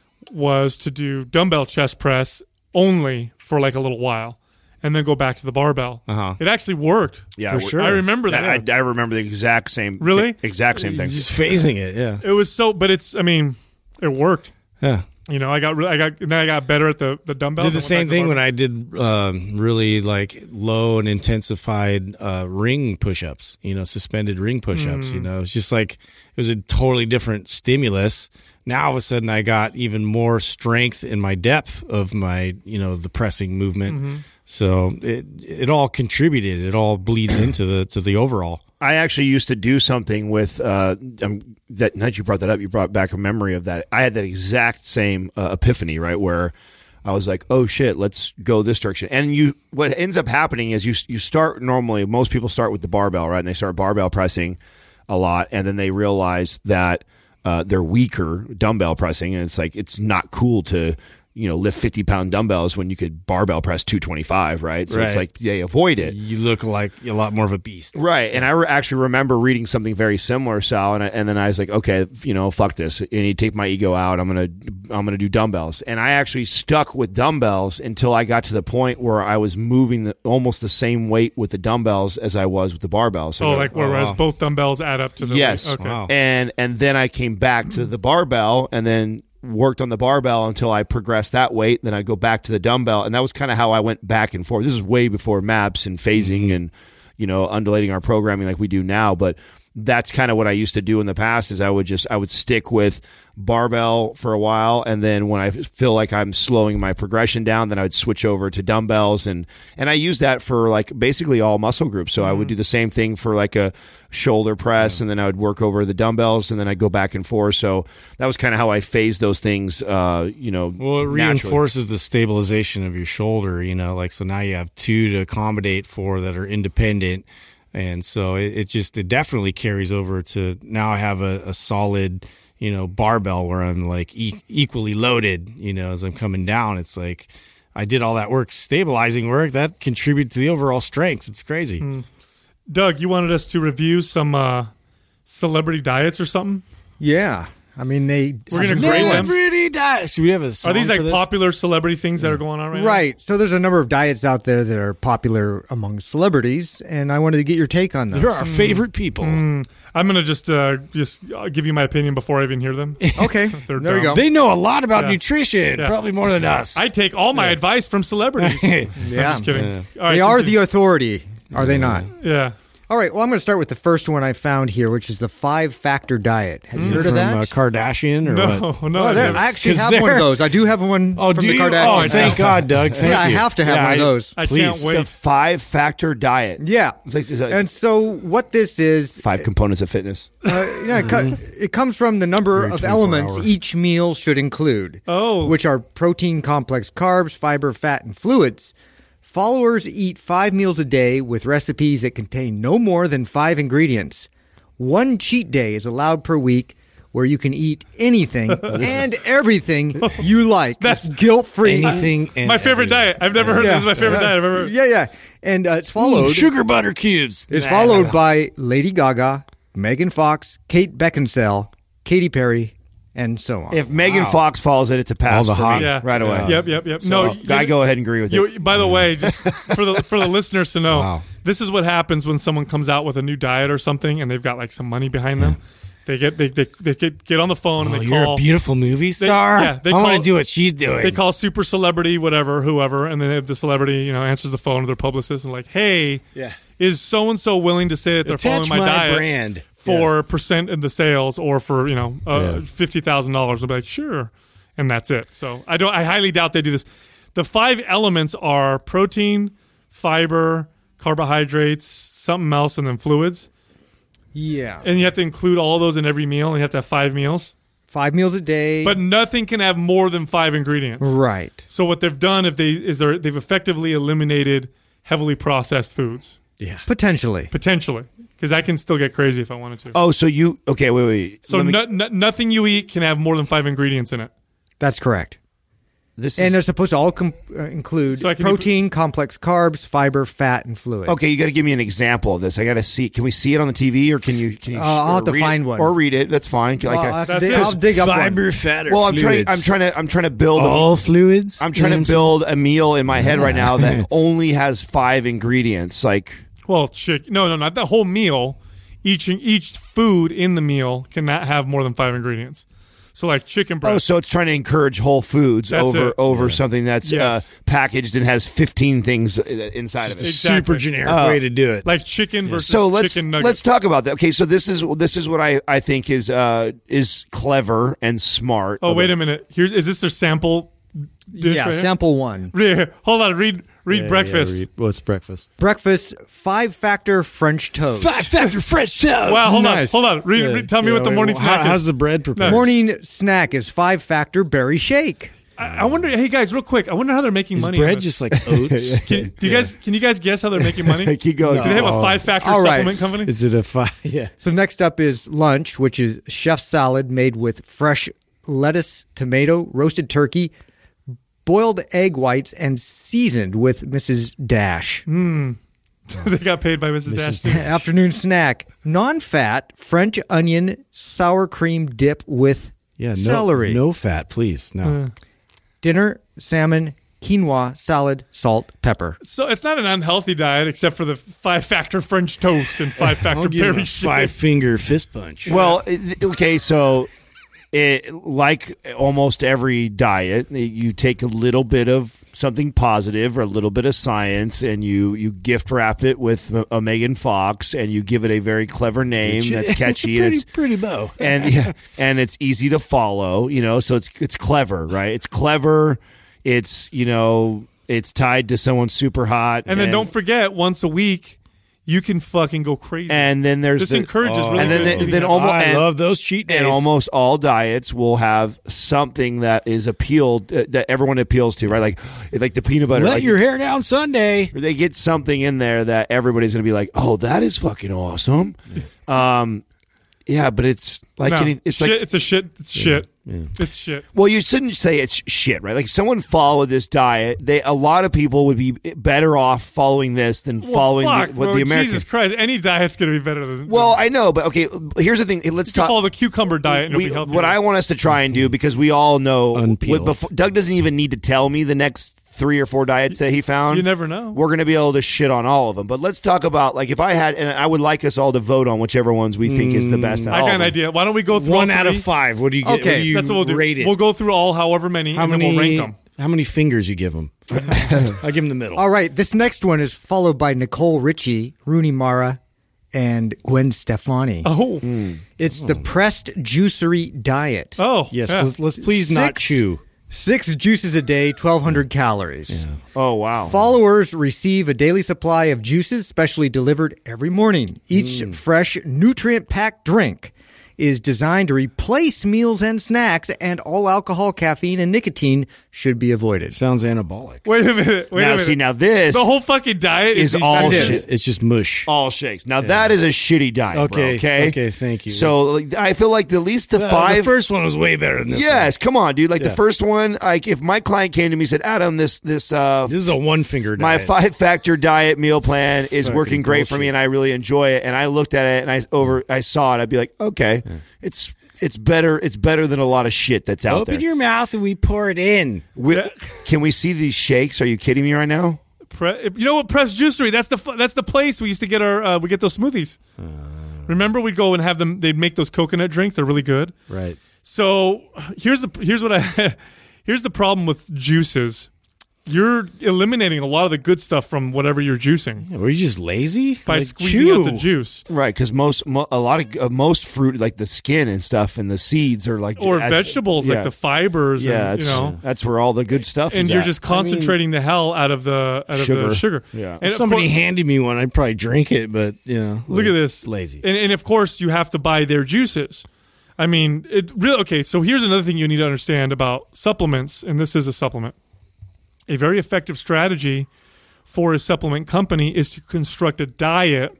was to do dumbbell chest press only for like a little while, and then go back to the barbell. Uh-huh. It actually worked. Yeah, For we- sure. I remember that. I, I remember the exact same. Really? exact same thing. Just phasing it. Yeah. It was so, but it's. I mean, it worked. Yeah. You know, I got, re- I got, then I got better at the the dumbbells. Did the same thing when I did um, really like low and intensified uh, ring push-ups, you know, suspended ring push-ups. Mm. You know, it's just like it was a totally different stimulus. Now all of a sudden I got even more strength in my depth of my, you know, the pressing movement. Mm-hmm. So it it all contributed. It all bleeds into the to the overall. I actually used to do something with uh, um, that. Now that you brought that up, you brought back a memory of that. I had that exact same uh, epiphany, right, where I was like, "Oh shit, let's go this direction." And you, what ends up happening is you you start normally. Most people start with the barbell, right, and they start barbell pressing a lot, and then they realize that uh, they're weaker dumbbell pressing, and it's like it's not cool to, you know, lift fifty pound dumbbells when you could barbell press two twenty-five, right? So it's Right. like they avoid it. You look like a lot more of a beast. Right, and I re- actually remember reading something very similar, Sal, and, I, and then I was like, okay, you know, fuck this. I need to take my ego out. I'm gonna, I'm gonna do dumbbells, and I actually stuck with dumbbells until I got to the point where I was moving the, almost the same weight with the dumbbells as I was with the barbells. So Oh, I- like whereas wow. both dumbbells add up to the Yes. weight. Okay. Wow. and and then I came back to the barbell, and then worked on the barbell until I progressed that weight. Then I'd go back to the dumbbell, and that was kind of how I went back and forth. This is way before maps and phasing and, you know, undulating our programming like we do now. But that's kind of what I used to do in the past. Is I would just I would stick with barbell for a while, and then when I feel like I'm slowing my progression down, then I would switch over to dumbbells, and and I use that for like basically all muscle groups. So I would do the same thing for like a shoulder press, and then I would work over the dumbbells, and then I'd go back and forth. So that was kind of how I phased those things. Uh, you know, Well, it naturally. reinforces the stabilization of your shoulder, you know, like, so now you have two to accommodate for that are independent. And so it, it just, it definitely carries over to now I have a, a solid, you know, barbell where I'm like e- equally loaded, you know, as I'm coming down. It's like I did all that work, stabilizing work that contributed to the overall strength. It's crazy. Mm. Doug, you wanted us to review some uh, celebrity diets or something? Yeah. I mean, they. We're going to grade them. Celebrity diet. Should we have a song Are these like for this? popular celebrity things that are going on right now? Right. So there's a number of diets out there that are popular among celebrities, and I wanted to get your take on those. They're our favorite people. Mm. I'm going to just uh, just uh, give you my opinion before I even hear them. Okay. They're there we dumb. go. They know a lot about Yeah. nutrition, Yeah. probably more than us. I take all my advice from celebrities. Yeah. I'm just kidding. Yeah. All right, They are continue. the authority, are they not? Yeah. All right. Well, I'm going to start with the first one I found here, which is the five-factor diet. Have Is you it heard of from that? uh, Kardashian or No, what? no. Oh, I there- never- I actually 'Cause have one of they're- those. I do have one Oh, from do the you? Kardashians. Oh, thank God, Doug. Thank yeah, I you. have to have Yeah, one of I- those. I Please. can't The wait. five factor diet. Yeah. It's like, it's like And so what this is, five components of fitness. uh, yeah, it, co- it comes from the number Every of twenty-four elements hour. each meal should include. Oh. Which are protein, complex carbs, fiber, fat, and fluids. Followers eat five meals a day with recipes that contain no more than five ingredients. One cheat day is allowed per week where you can eat anything and everything you like. That's- guilt-free. Anything and My favorite everything. diet. I've never heard Yeah. this is my favorite diet I've ever heard. Yeah, yeah. And uh, it's Ooh, followed. sugar butter cubes. It's Nah, followed nah, nah. by Lady Gaga, Megan Fox, Kate Beckinsale, Katy Perry, and so on. If Megan Fox follows it, it's a pass All the for hot- me Yeah. right away. Yep, yep, yep. So, no, I go ahead and agree with You, it. by the way, just for the for the listeners to know, Wow. this is what happens when someone comes out with a new diet or something, and they've got like some money behind them. They get they they, they get, get on the phone Oh, and they you're call a beautiful movie they- star. yeah, they I call- want to do what she's doing. they call super celebrity whatever whoever, and then they have the celebrity you know answers the phone to their publicist and like, hey, Yeah. is so and so willing to say that they're Attach following my, my diet brand. for percent in the sales or for you know uh, Yeah. fifty thousand dollars? I'll be like, sure, and that's it. So I don't. I highly doubt they do this. The five elements are protein, fiber, carbohydrates, something else, and then fluids. yeah. And you have to include all those in every meal, and you have to have five meals. Five meals a day. But nothing can have more than five ingredients. right. So what they've done, if they is they're, they've effectively eliminated heavily processed foods Yeah. Potentially. potentially, because I can still get crazy if I wanted to. Oh, so you okay? Wait, wait. so Let me- no, no, nothing you eat can have more than five ingredients in it. That's correct. this And is they're supposed to all com- uh, include So I can- protein, complex carbs, fiber, fat, and fluid. okay. You got to give me an example of this. I got to see. Can we see it on the T V, or can you? Can you? Uh, I'll or have to read find it? one. or read it. That's fine. Like, Well, I- I'll, have to That's dig, it. I'll dig up Fiber, one. fat, or well, I'm trying. fluids. I'm trying to. I'm trying to build. A, all fluids. I'm trying You know to build a meal in my head right now that only has five ingredients. Like, Well, chick, no, no, not the whole meal. Each each food in the meal cannot have more than five ingredients. So like chicken oh, breast. so it's trying to encourage whole foods That's over it. over something that's Yes. uh, packaged and has fifteen things uh, inside of what I'm saying? it. Exactly. Super generic Uh, way to do it. like chicken versus So let's chicken nuggets. let's talk about that. Okay, so this is this is what I, I think is uh is clever and smart. oh, wait a minute. Here's is this their sample dish? Yeah, right here? sample one. Read- Hold on. Read read breakfast. What's breakfast? Breakfast, five-factor French toast. Five factor French toast. Wow, hold Nice. on, hold on. Read, Yeah. read, tell me Yeah, what the wait, morning how- snack is. How's the bread prepared? Morning snack is five-factor berry shake. I, I wonder. Hey guys, real quick. I wonder how they're making Is money. on bread this. just like oats? Can, do you guys? Can you guys guess how they're making money? Keep going. Do they have a five factor All right. supplement company? Is it a five? Yeah. So next up is lunch, which is chef salad made with fresh lettuce, tomato, roasted turkey, boiled egg whites, and seasoned with Missus Dash. They got paid by Missus Dash. too. Afternoon snack, non-fat French onion sour cream dip with Yeah. No, celery. No fat, please. No. Dinner, salmon, quinoa, salad, salt, pepper. So it's not an unhealthy diet, except for the five factor French toast and five factor I'll give him berry a shake. five finger fist punch. Well, it- okay, so it, like almost every diet, you take a little bit of something positive or a little bit of science, and you, you gift wrap it with a, a Megan Fox, and you give it a very clever name that's catchy, and pretty, it's pretty bow. and yeah, and it's easy to follow. You know, so it's it's clever, right? It's clever. It's you know, it's tied to someone super hot, and then don't forget, once a week, you can fucking go crazy. And then there's this the, encourages really and then good then, eating then habits. almost I and, love those cheat days. and almost all diets will have something that is appealed uh, that everyone appeals to, right? Like like the peanut butter. Let like, your hair down Sunday. they get something in there that everybody's going to be like, "Oh, that is fucking awesome." um, Yeah, but it's like No, any, it's shit, like it's a shit. It's shit. yeah. It's shit. well, you shouldn't say it's shit, right? Like someone followed this diet. They a lot of people would be better off following this than Well, following fuck, the, what bro, the American. Jesus Christ, any diet's going to be better than. Well, than, I know, but okay. Here's the thing. Let's you can talk. follow the cucumber diet and we, it'll be healthy. what I want us to try and do, because we all know Unpeel. what, before, Doug doesn't even need to tell me the next three or four diets that he found. You never know. We're going to be able to shit on all of them. But let's talk about, like, if I had, and I would like us all to vote on whichever ones we think is the best. I got an idea. Why don't we go through One all out of three? five. What do you get? Okay, what do you That's what we'll do. rate it? We'll go through all, however many, how and many? then we'll rank them. How many fingers you give them? I give them the middle. All right, this next one is followed by Nicole Richie, Rooney Mara, and Gwen Stefani. Oh, It's the pressed juicery diet. oh, Yes, yeah. let's, let's please not Six- chew. Six juices a day, twelve hundred calories. Oh, wow. Followers receive a daily supply of juices specially delivered every morning. Each Mm. fresh, nutrient-packed drink is designed to replace meals and snacks, and all alcohol, caffeine, and nicotine should be avoided. Sounds anabolic. Wait a minute. Wait a now, minute. see, now this the whole fucking diet is is, all that's it. shit. It's just mush. all shakes. Now, that is a shitty diet, bro, Okay, okay? okay, thank you. So, like, I feel like at least the Uh, five... the first one was way better than this. Yes, come on, dude. Like Yeah. the first one, like if my client came to me and said, Adam, this this uh one. This is a one finger my diet. five factor diet meal plan is Fucking working great for me bullshit. and I really enjoy it, and I looked at it and I over I saw it, I'd be like, okay, it's it's better it's better than a lot of shit that's out Open there. your mouth and we pour it in. We- Yeah. Can we see these shakes? Are you kidding me right now? Pre- you know what? Press Juicery. That's the fu- that's the place we used to get our uh, we get those smoothies. Remember, we'd go and have them. They'd make those coconut drinks. They're really good. Right. So here's the here's what I here's the problem with juices. You're eliminating a lot of the good stuff from whatever you're juicing Yeah, were you just lazy? by Like, squeezing chew. out the juice. Right, because most mo- a lot of uh, most fruit, like the skin and stuff and the seeds, are like Or as- vegetables yeah. like the fibers. yeah, and, you that's, know. that's where all the good stuff is. And you're at. just concentrating the hell out of the out of Sugar. the sugar. Yeah. And If of somebody course- handed me one, I'd probably drink it, but you know, Look at this. it's lazy. And, and of course, you have to buy their juices. I mean, it really okay. So here's another thing you need to understand about supplements, and this is a supplement. A very effective strategy for a supplement company is to construct a diet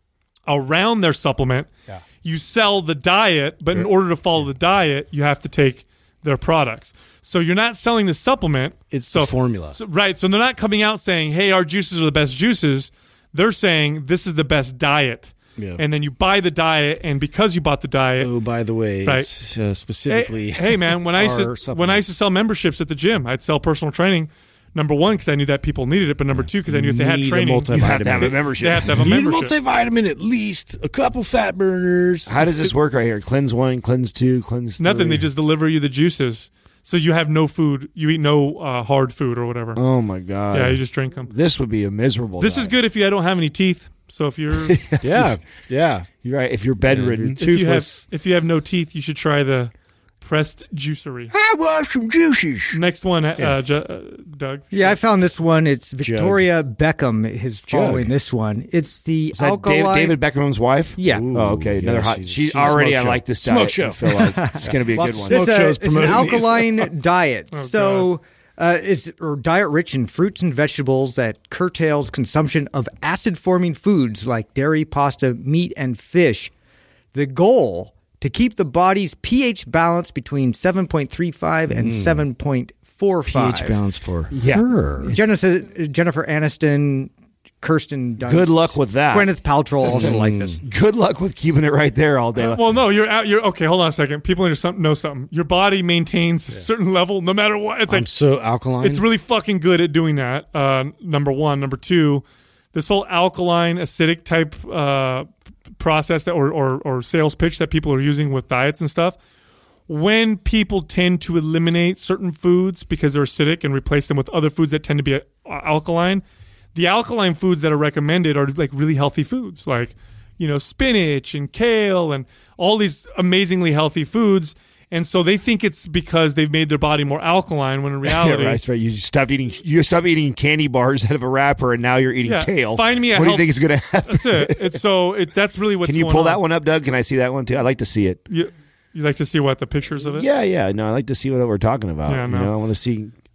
around their supplement. Yeah. You sell the diet, but in order to follow the diet, you have to take their products. So you're not selling the supplement. It's so, the formula. so- right. So they're not coming out saying, hey, our juices are the best juices. They're saying this is the best diet. Yeah. And then you buy the diet, and because you bought the diet, Oh, by the way, Right. it's uh, hey, specifically. hey man, when I used our to when I used to sell memberships at the gym, I'd sell personal training. Number one, because I knew that people needed it, but number two, because I knew if they had Need a training, multivitamin. you have to have a they membership. have to have a Need a membership. multivitamin, at least a couple fat burners. How does this work right here? Cleanse one, cleanse two, cleanse Nothing. three. They just deliver you the juices, so you have no food. You eat no uh, hard food or whatever. Oh my god! yeah, you just drink them. This would be a miserable. This is diet. good if you don't have any teeth. So if you're if Yeah, yeah. You're right. If you're bedridden, dude. you have Toothless. if you have no teeth, you should try the pressed juicery. I want some juices. Next one, uh, Ju- uh, Doug. Yeah, I found this one. It's Victoria Beckham is following Jug. this one. It's the is that alkaline. Dave, David Beckham's wife? Yeah. Ooh, Oh, okay. Another yeah, hot. she's- She she's a already. smoke I show. like this Smoke diet. show. I feel like it's going to be a good Lots one. of It's, smoke a, shows it's an promoting these. alkaline diet. Oh, so uh, it's or diet rich in fruits and vegetables that curtails consumption of acid-forming foods like dairy, pasta, meat, and fish. The goal to keep the body's pH balance between seven point three five and seven point four five. pH balance for Yeah. her. Jennifer, Jennifer Aniston, Kirsten Dunst. Good luck with that. Gwyneth Paltrow also like this. Good luck with keeping it right there all day. Well, no, you're out. You're okay. Hold on a second. People need to some- know something. Your body maintains a certain level, no matter what. It's I'm like so alkaline. it's really fucking good at doing that. Uh, number one, number two, this whole alkaline acidic type uh, process that or, or or sales pitch that people are using with diets and stuff. When people tend to eliminate certain foods because they're acidic and replace them with other foods that tend to be uh, alkaline, the alkaline foods that are recommended are like really healthy foods, like you know spinach and kale and all these amazingly healthy foods. And so they think it's because they've made their body more alkaline, when in Yeah, reality, right, that's right. You stopped eating. You stopped eating candy bars out of a wrapper, and now you're eating Yeah, kale. find me a what do you health- think is going to happen? that's it. It's so it, that's really what's Can you going pull on. that one up, Doug? Can I see that one too? I'd like to see it. You, you like to see what the pictures of it? Yeah, yeah. No, I like to see what we're talking about. Yeah, You no. know, I want to see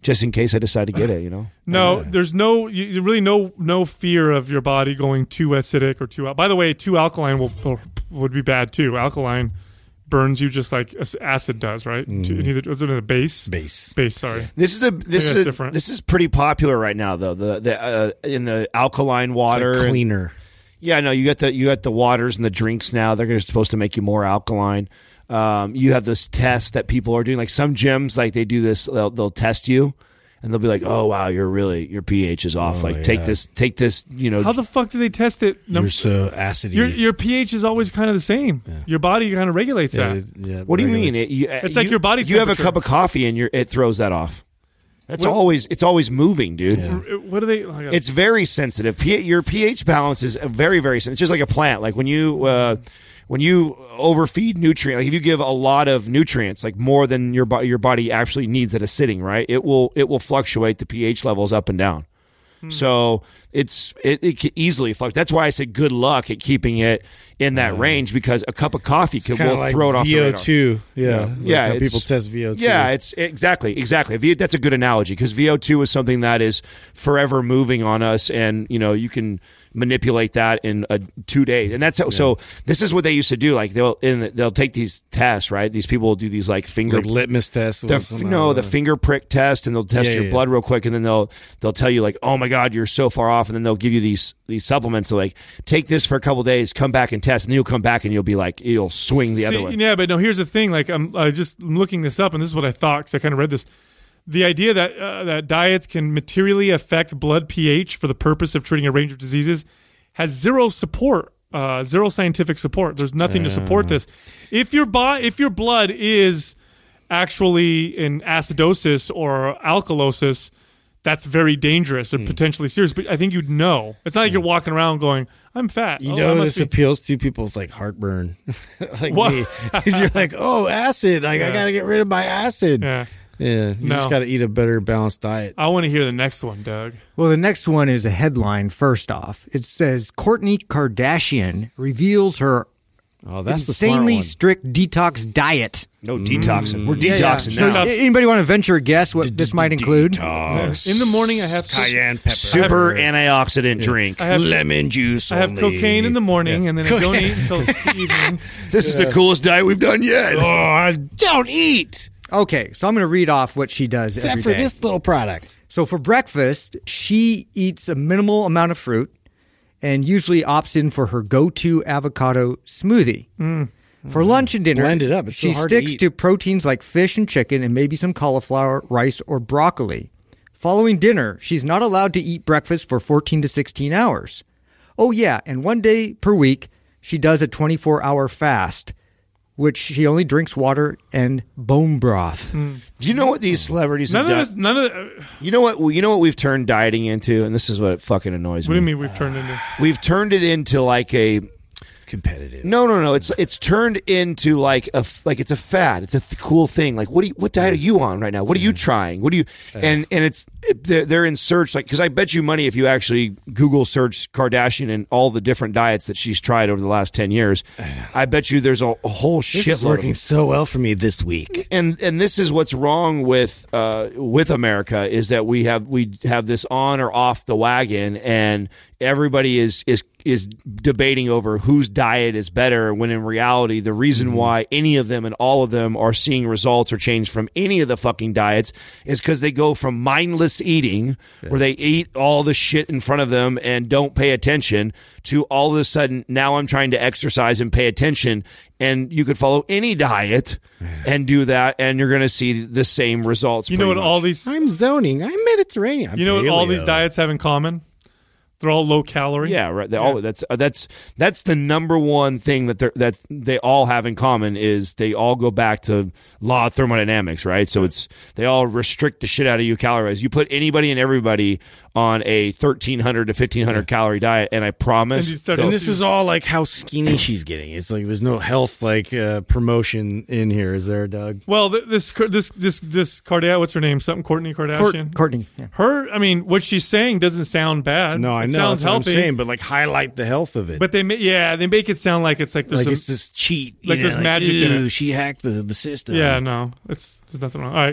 just in case I decide to get it. You know. No, uh, there's no you, you really no no fear of your body going too acidic or too. By the way, too alkaline will would be bad too. Alkaline burns you just like acid does, right? Mm. To, either, is it a base? Base. Base. Sorry. This is a this is a, different. This is pretty popular right now, though. The the uh, in the alkaline water, it's like cleaner. And, yeah, no, you got the you got the waters and the drinks now. They're supposed to make you more alkaline. Um, you have this test that people are doing. Like some gyms, like they do this. They'll, they'll test you. And they'll be like, "Oh wow, you're really your pH is off. Oh, like yeah. take this, take this. You know, how the fuck do they test it? You're so acidy. Your your pH is always kind of the same. Yeah. Your body kind of regulates yeah, that. Yeah, what do you regulates. mean? It, you, it's you, like your body. You have a cup of coffee and your it throws that off. That's what, always it's always moving, dude. Yeah. What do they? Oh, it's very sensitive. P- your pH balance is very very sensitive. It's just like a plant. Like when you. Uh, When you overfeed nutrient, like if you give a lot of nutrients, like more than your body, your body actually needs that is sitting, right? It will it will fluctuate the pH levels up and down. Hmm. So it's it, it can easily fluctuate. That's why I said good luck at keeping it in that uh, range, because a cup of coffee could will like throw it off V O two. the radar. Yeah, yeah. Like yeah how people test V O two. Yeah, it's exactly exactly. V, that's a good analogy, because V O two is something that is forever moving on us, and you know you can manipulate that in uh, two days, and that's how, yeah. So this is what they used to do. Like they'll in, they'll take these tests, right? These people will do these like finger like litmus tests. The, no, the finger prick test, and they'll test yeah, your yeah. blood real quick, and then they'll they'll tell you like, oh my god, you're so far off, and then they'll give you these these supplements. So like, take this for a couple days, come back and test, and then you'll come back and you'll be like, you'll swing the See, other way. Yeah, but no, here's the thing. Like I'm I just I'm looking this up, and this is what I thought, because I kind of read this. The idea that uh, that diets can materially affect blood pH for the purpose of treating a range of diseases has zero support, uh, zero scientific support. There's nothing uh. to support this. If your bo- if your blood is actually in acidosis or alkalosis, that's very dangerous or mm. potentially serious. But I think you'd know. It's not like you're walking around going, "I'm fat." You oh, know, this be- appeals to people with like heartburn, like what? me, because you're like, "Oh, acid! Like yeah. I got to get rid of my acid." Yeah. Yeah, you no. just got to eat a better balanced diet. I want to hear the next one, Doug. Well, the next one is a headline. First off, it says Kourtney Kardashian reveals her oh, that's insanely the strict detox diet. No detoxing. Mm. We're yeah, detoxing yeah. now. So, anybody want to venture a guess what this might include? Detox. In the morning, I have cayenne pepper, super antioxidant yeah. drink. I have lemon juice. I have only. cocaine in the morning, yeah. and then I don't eat until the evening. This yeah. is the coolest diet we've done yet. Oh, I don't eat. Okay, so I'm going to read off what she does Except every for day. this little product. So for breakfast, she eats a minimal amount of fruit and usually opts in for her go-to avocado smoothie. Mm. For lunch and dinner, Blend it up. It's she so hard to sticks eat. to proteins like fish and chicken and maybe some cauliflower, rice, or broccoli. Following dinner, she's not allowed to eat breakfast for fourteen to sixteen hours. Oh yeah, and one day per week, she does a twenty-four hour fast, which she only drinks water and bone broth. Mm. Do you know what these celebrities none have of done? this, none of the, You know what? You know what we've turned dieting into, and this is what fucking annoys what me. do you mean we've turned into? We've turned it into like a competitive. No, no, no. It's it's turned into like a like it's a fad. It's a th- cool thing. Like what do you, what diet are you on right now? What are you trying? What do you and and it's they're, they're in search, like, because I bet you money if you actually Google search Kardashian and all the different diets that she's tried over the last ten years, I bet you there's a, a whole shit. This is working so well for me this week. And and this is what's wrong with uh, with America, is that we have we have this on or off the wagon, and everybody is is is debating over whose diet is better, when in reality the reason mm-hmm. why any of them and all of them are seeing results or change from any of the fucking diets is because they go from mindless eating, yeah. where they eat all the shit in front of them and don't pay attention, to all of a sudden now I'm trying to exercise and pay attention. And you could follow any diet and do that, and you're going to see the same results. You know what much. all these I'm zoning. I'm Mediterranean. I'm you know paleo. what all these diets have in common? They're all low calorie. Yeah, right. They all that's uh, that's that's the number one thing that they're that's they all have in common, is they all go back to law of thermodynamics, right? So it's they all restrict the shit out of you calorie-wise. You put anybody and everybody on a thirteen hundred to fifteen hundred calorie diet, and I promise. And, and this is all like how skinny she's getting. It's like there's no health like uh, promotion in here, is there, Doug? Well, th- this this this this Kardashian, what's her name? Something Kourtney Kardashian. Court, Kourtney. Yeah. Her, I mean, what she's saying doesn't sound bad. No, I it know. Sounds that's what healthy. I'm saying, but like highlight the health of it. But they, ma- yeah, they make it sound like it's like there's like some, it's this cheat, like you know, there's like, magic in ooh, it. She hacked the the system. Yeah, no, it's there's nothing wrong. All right.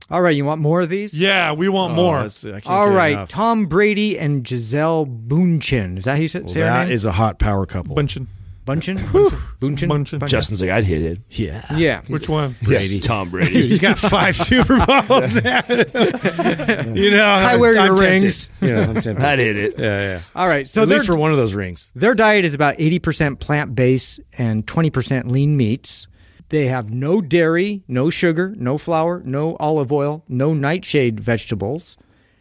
All right, you want more of these? Yeah, we want Oh, more. that's- I can't All get right, enough. Tom Brady and Giselle Bündchen. Is that how you say, Well, say her that name? is a hot power couple. Bunchen. Bündchen? Bündchen? Bündchen. Justin's like, I'd hit it. Yeah. Yeah. Which one? Yes, Tom Dude, Brady. he's got five Super Bowls. you know, I wear your I'm tempted. rings. You know, I'm tempted. I'd hit it. Yeah, yeah. All right, so At their, least for one of those rings. their diet is about eighty percent plant-based and twenty percent lean meats. They have no dairy, no sugar, no flour, no olive oil, no nightshade vegetables.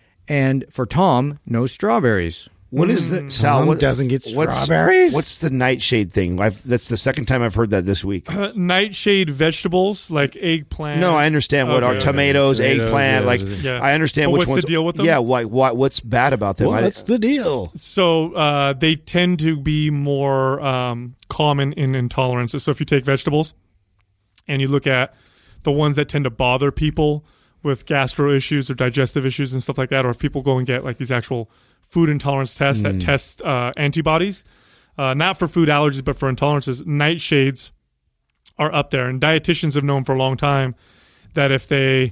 And for Tom, no strawberries. What is the Sal? Tom What doesn't get what's- strawberries? What's the nightshade thing? I've, that's the second time I've heard that this week. Uh, nightshade vegetables like eggplant. No, I understand what Okay, are okay. tomatoes, Tomatoes, eggplant. yeah, like yeah. I understand But which what's the ones. deal with them? Yeah, why, why, what's bad about them? I- What's the deal? So uh, they tend to be more um, common in intolerances. So if you take vegetables and you look at the ones that tend to bother people with gastro issues or digestive issues and stuff like that, or if people go and get like these actual food intolerance tests that test uh, antibodies, uh, not for food allergies but for intolerances, nightshades are up there. And dietitians have known for a long time that if they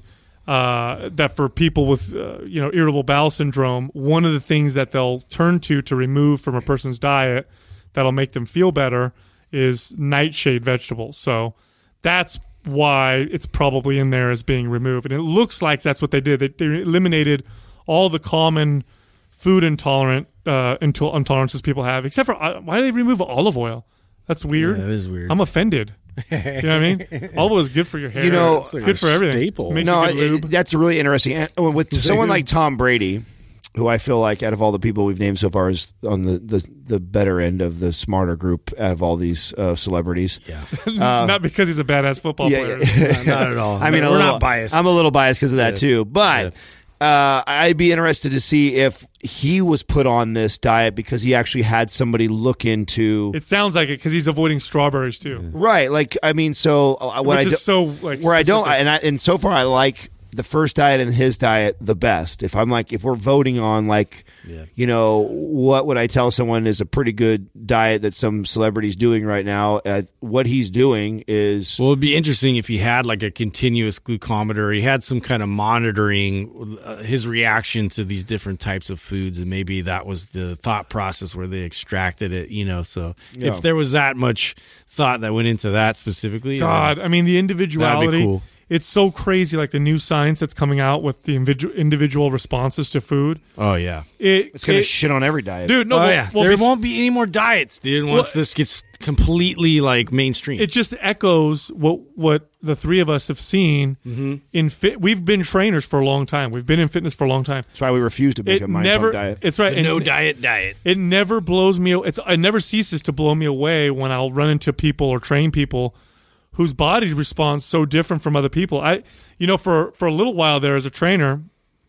uh, that for people with uh, you know irritable bowel syndrome, one of the things that they'll turn to to remove from a person's diet that'll make them feel better is nightshade vegetables. So that's why it's probably in there as being removed. And it looks like that's what they did. They, they eliminated all the common food intolerant uh, into- intolerances people have, except for uh, why did they remove olive oil? That's weird. Yeah, that is weird. I'm offended. You know what I mean? Olive oil is good for your hair. You know, it's good for everything. staple. Makes no, a good it- lube. that's really interesting. And with someone like Tom Brady, who I feel like out of all the people we've named so far is on the, the, the better end of the smarter group out of all these uh, celebrities. Yeah. Not because he's a badass football Yeah, player. yeah. Not at all. I mean, a we're little, not biased. I'm a little biased because of that too, but uh, I'd be interested to see if he was put on this diet because he actually had somebody look into. It sounds like it because he's avoiding strawberries too, Right, like I mean, so uh, what which I is do, so like where I don't, specific. and I, and so far I like the first diet and his diet the best. If I'm like, if we're voting on like, Yeah. you know, what would I tell someone is a pretty good diet that some celebrity's doing right now? Uh, what he's doing is Well, it'd be interesting if he had like a continuous glucometer. He had some kind of monitoring uh, his reaction to these different types of foods, and maybe that was the thought process where they extracted it. You know, so Yeah. if there was that much thought that went into that specifically, God, I mean the individuality. cool. It's so crazy, like the new science that's coming out with the individual individual responses to food. oh yeah, It, it's going to it- shit on every diet. dude. No, oh well, yeah. well, there bes- won't be any more diets, dude. Once Well- this gets completely like mainstream. it just echoes what what the three of us have seen Mm-hmm. in fit. We've been trainers for a long time. We've been in fitness for a long time. That's why we refuse to make It a mind never. pump diet. It's right. The and no diet diet. It never blows me. It's it never ceases to blow me away when I'll run into people or train people whose bodies respond so different from other people. I, you know, for for a little while there as a trainer,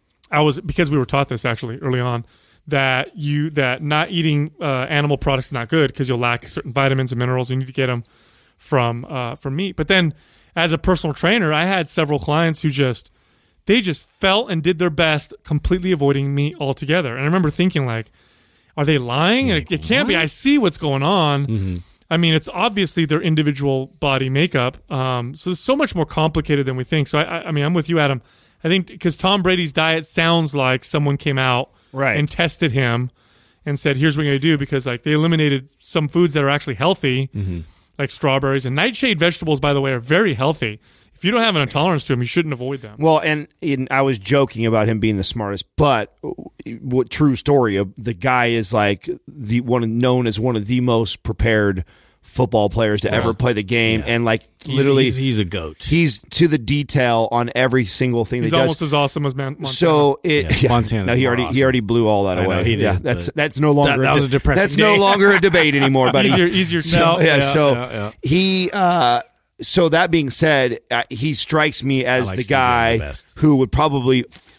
I was because we were taught this actually early on that you that not eating uh, animal products is not good because you'll lack certain vitamins and minerals. You need to get them from uh, from meat. But then, as a personal trainer, I had several clients who just they just felt and did their best, completely avoiding meat altogether. And I remember thinking like, are they lying? It, it can't be. I see what's going on. Mm-hmm. I mean, it's obviously their individual body makeup. Um, so it's so much more complicated than we think. So I, I, I mean, I'm with you, Adam. I think because Tom Brady's diet sounds like someone came out Right. and tested him and said, "Here's what you're going to do," because like they eliminated some foods that are actually healthy, Mm-hmm. like strawberries and nightshade vegetables. By the way, are very healthy. If you don't have an intolerance to them, you shouldn't avoid them. Well, and, and I was joking about him being the smartest, but what true story of the guy is like the one known as one of the most prepared football players to ever play the game, and like He's, literally he's, he's a goat. he's to the detail on every single thing He's that he almost does. as awesome as Man- Montana. So it, Yeah, Montana's no, he more already he awesome. already blew all that I know, away. he did, yeah, that's but that's no longer that- that was a depressing that's no day. longer a debate anymore, buddy. easier, easier to So, tell. yeah, Yeah, so yeah, yeah. he. Uh, so that being said, uh, he strikes me as like the Steve Young guy the best. who would probably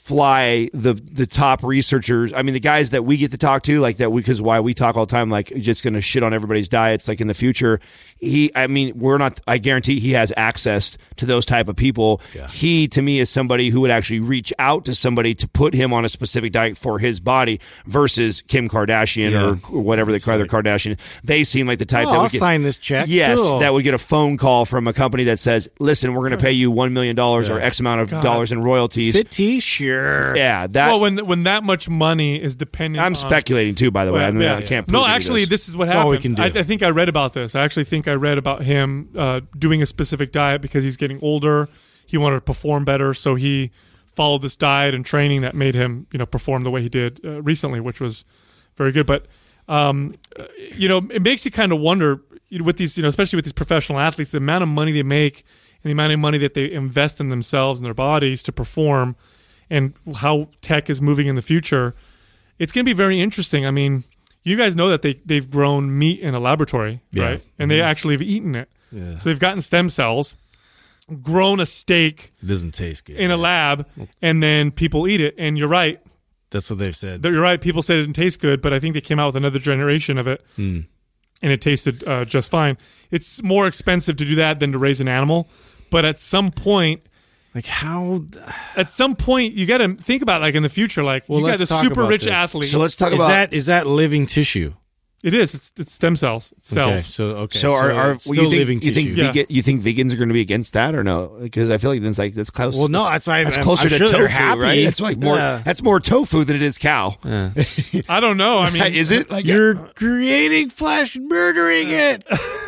fly the the top researchers. I mean, the guys that we get to talk to, like that, because why we talk all the time, like just going to shit on everybody's diets, like in the future. He, I mean, we're not. I guarantee he has access to those type of people. Yeah. He, to me, is somebody who would actually reach out to somebody to put him on a specific diet for his body versus Kim Kardashian yeah. or whatever the other Kardashian. They seem like the type oh, that would I'll get, sign this check. Yes, cool. that would get a phone call from a company that says, "Listen, we're going to pay you one million dollars yeah. or X amount of God. dollars in royalties." Fit tea, sure. Yeah, that. Well, when when that much money is dependent. I'm on, speculating too, by the way. Well, I, mean, yeah, I can't. Yeah. Prove no, actually, this. this is what That's happened. all we can do. I, I think I read about this. I actually think I read about him uh, doing a specific diet because he's getting older. He wanted to perform better, so he followed this diet and training that made him, you know, perform the way he did uh, recently, which was very good. But um, you know, it makes you kind of wonder you know, with these, you know, especially with these professional athletes, the amount of money they make and the amount of money that they invest in themselves and their bodies to perform, and how tech is moving in the future. It's going to be very interesting. I mean, you guys know that they they've grown meat in a laboratory, yeah. right? And mm-hmm. they actually have eaten it. Yeah. So they've gotten stem cells, grown a steak it doesn't taste good in a lab, and then people eat it. And you're right. That's what they've said. You're right. People said it didn't taste good, but I think they came out with another generation of it, mm. and it tasted uh, just fine. It's more expensive to do that than to raise an animal, but at some point, like how, at some point, you got to think about like in the future, like well, you got a super rich this. athlete. So let's talk is about that. Is that living tissue? It is. It's, it's stem cells. It's cells. Okay, so okay. So are, are still well, you think, living you think tissue? vegan, you think vegans are going to be against that or no? Because I feel like that's like that's close. Well, no, that's why that's I'm, closer I'm to sure tofu, they're happy. right? That's like more. Yeah. That's more tofu than it is cow. Yeah. I don't know. I mean, is it? Like you're creating flesh, murdering it.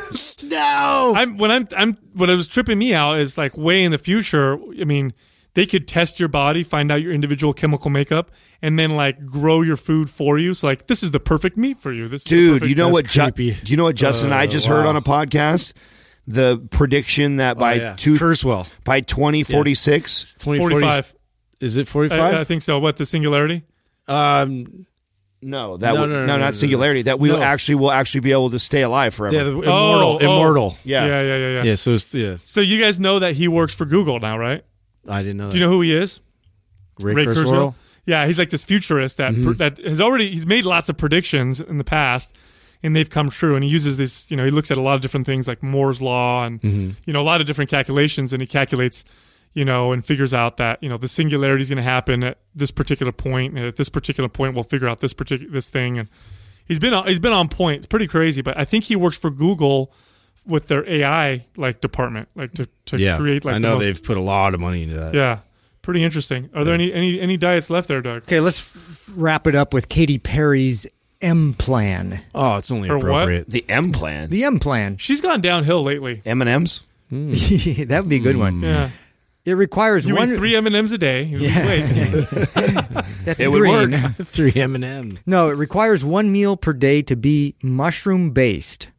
No. I'm when I'm I'm what was tripping me out is like way in the future. I mean, they could test your body, find out your individual chemical makeup, and then like grow your food for you. So like, this is the perfect meat for you. This, is dude. perfect, You know what? Ju- creepy. do you know what Justin Uh, and I just wow. heard on a podcast? The prediction that by oh, yeah. two Kurzweil. by twenty forty-six, twenty forty-five. Is it I, forty-five? I think so. What, the singularity? Um, no, that No, would, no, no, no, no, not no, singularity. That we no. will actually will actually be able to stay alive forever. yeah, the immortal, Oh, oh. immortal. yeah. Yeah, yeah, yeah, yeah. Yeah, so it's, yeah, So you guys know that he works for Google now, right? I didn't know. Do you know who he is? Ray, Ray Kurzweil? Kurzweil? Yeah, he's like this futurist that Mm-hmm. that has already he's made lots of predictions in the past, and they've come true. And he uses this, you know, he looks at a lot of different things like Moore's law and Mm-hmm. you know a lot of different calculations, and he calculates, you know, and figures out that you know the singularity is going to happen at this particular point, and at this particular point we'll figure out this particular this thing. And he's been on, he's been on point. It's pretty crazy, but I think he works for Google with their A I like department, like to, to Yeah, create like I the know most- they've put a lot of money into that. yeah. Pretty interesting. Are there any, any any diets left there, Doug? Okay, let's f- wrap it up with Katy Perry's M plan. Oh, it's only Or what? appropriate. The M plan, The M plan. She's gone downhill lately. M and M's. That would be a good one. Yeah. It requires You one. eat three M and M's a day. You lose Yeah. weight. That's It would green. work. Three M and M. No, it requires one meal per day to be mushroom based.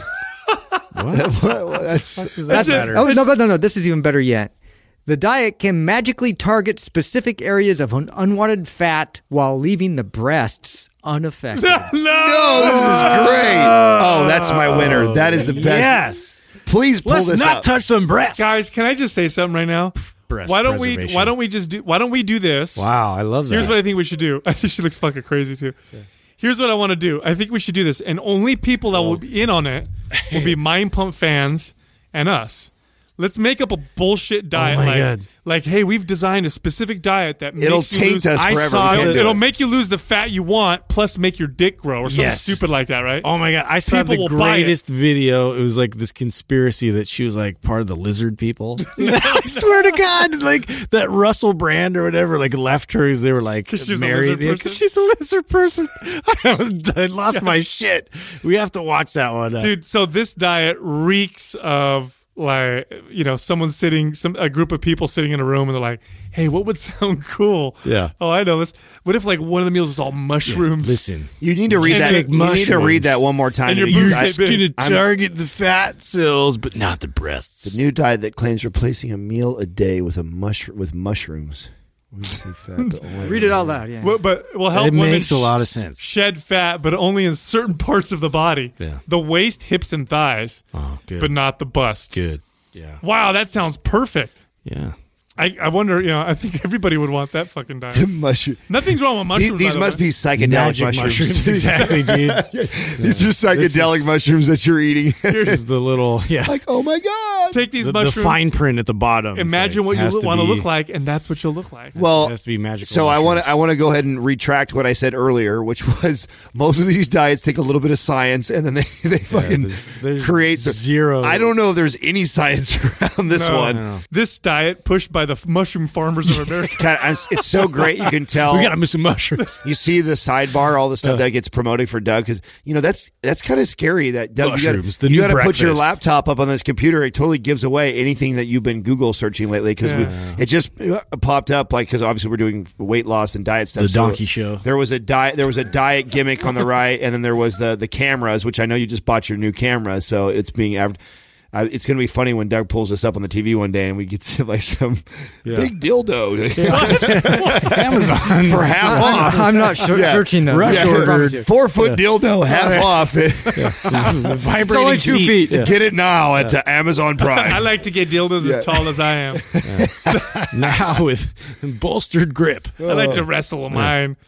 That's Does that That's it. matter? Oh no, no, no, no! This is even better yet. The diet can magically target specific areas of un- unwanted fat while leaving the breasts unaffected. no. oh, this is great. Oh, that's my winner. That is the best. Yes. Please pull Let's this not up. touch some breasts, Guys, can I just say something right now? Breast Why don't we preservation. why don't we just do why don't we do this? Wow, I love that. Here's what I think we should do. I think she looks fucking crazy too. Here's what I want to do. I think we should do this, and only people that will be in on it will be Mind Pump fans and us. Let's make up a bullshit diet, my like, God. like, hey, we've designed a specific diet that It'll makes you taint lose, us I forever. saw We can't the- do It'll it. make you lose the fat you want, plus make your dick grow, or something Yes. stupid like that, right? Oh my god! I saw People the will buy it. greatest video. It was like this conspiracy that she was like part of the lizard people. I swear to God, like that Russell Brand or whatever, like left her because they were like 'Cause she was a married. lizard Yeah, person? 'cause she's a lizard person. I was I lost my shit. We have to watch that one, uh, Dude, so this diet reeks of like, you know, someone sitting, some a group of people sitting in a room, and they're like, "Hey, what would sound cool?" Yeah. Oh, I know this. What if like one of the meals is all mushrooms? Listen, You need to read And that. take You need to mushrooms. read that one more time. And your to boobs use- get I- big. gonna I'm- target the fat cells, but not the breasts. The new diet that claims replacing a meal a day with a mushroom with mushrooms. Read it out loud. Yeah. Well, but it will help It women makes a sh- lot of sense. shed fat, but only in certain parts of the body. Yeah. The waist, hips, and thighs, Oh, good. but not the bust. Good. Yeah. Wow, that sounds perfect. Yeah. I, I wonder, you know, I think everybody would want that fucking diet. The mushroom. Nothing's wrong with mushrooms. These, these by the must way. be psychedelic Magic mushrooms. mushrooms. Exactly, dude. These are psychedelic This is- mushrooms that you're eating. This is the little, yeah. Like, oh my god! Take these the, the mushrooms. fine print at the bottom. It's Imagine like, what you has look, to want to be- look like, and that's what you'll look like. Well, It has to be magical So I want mushrooms. to I want to go ahead and retract what I said earlier, which was most of these diets take a little bit of science, and then they they fucking there's- there's create the- zero- I don't know if there's any science around this No. one. No. This diet pushed by the f- mushroom farmers of America. God, I- it's so great. You can tell. We got to miss some mushrooms. You see the sidebar, all the stuff that gets promoted for Doug, because you know that's that's kind of scary. That Doug, Mushrooms, the you new got to put your breakfast. laptop up on this computer. It totally gives away anything that you've been Google searching lately because Yeah. it just uh, popped up like because obviously we're doing weight loss and diet stuff. The So donkey show. There was a diet. There was a diet gimmick on the right, and then there was the the cameras, which I know you just bought your new camera, so it's being averaged. Uh, it's going to be funny when Doug pulls this up on the T V one day and we get to like some big dildo Amazon for half off. I'm, I'm not sh- Yeah. searching them. Rush I ordered. promise you. Four foot dildo, half off. the vibrating It's only two seat. feet. Yeah. Get it now at uh, Amazon I Prime. like to get dildos Yeah. as tall as I am. Now with bolstered grip. I like to wrestle with mine.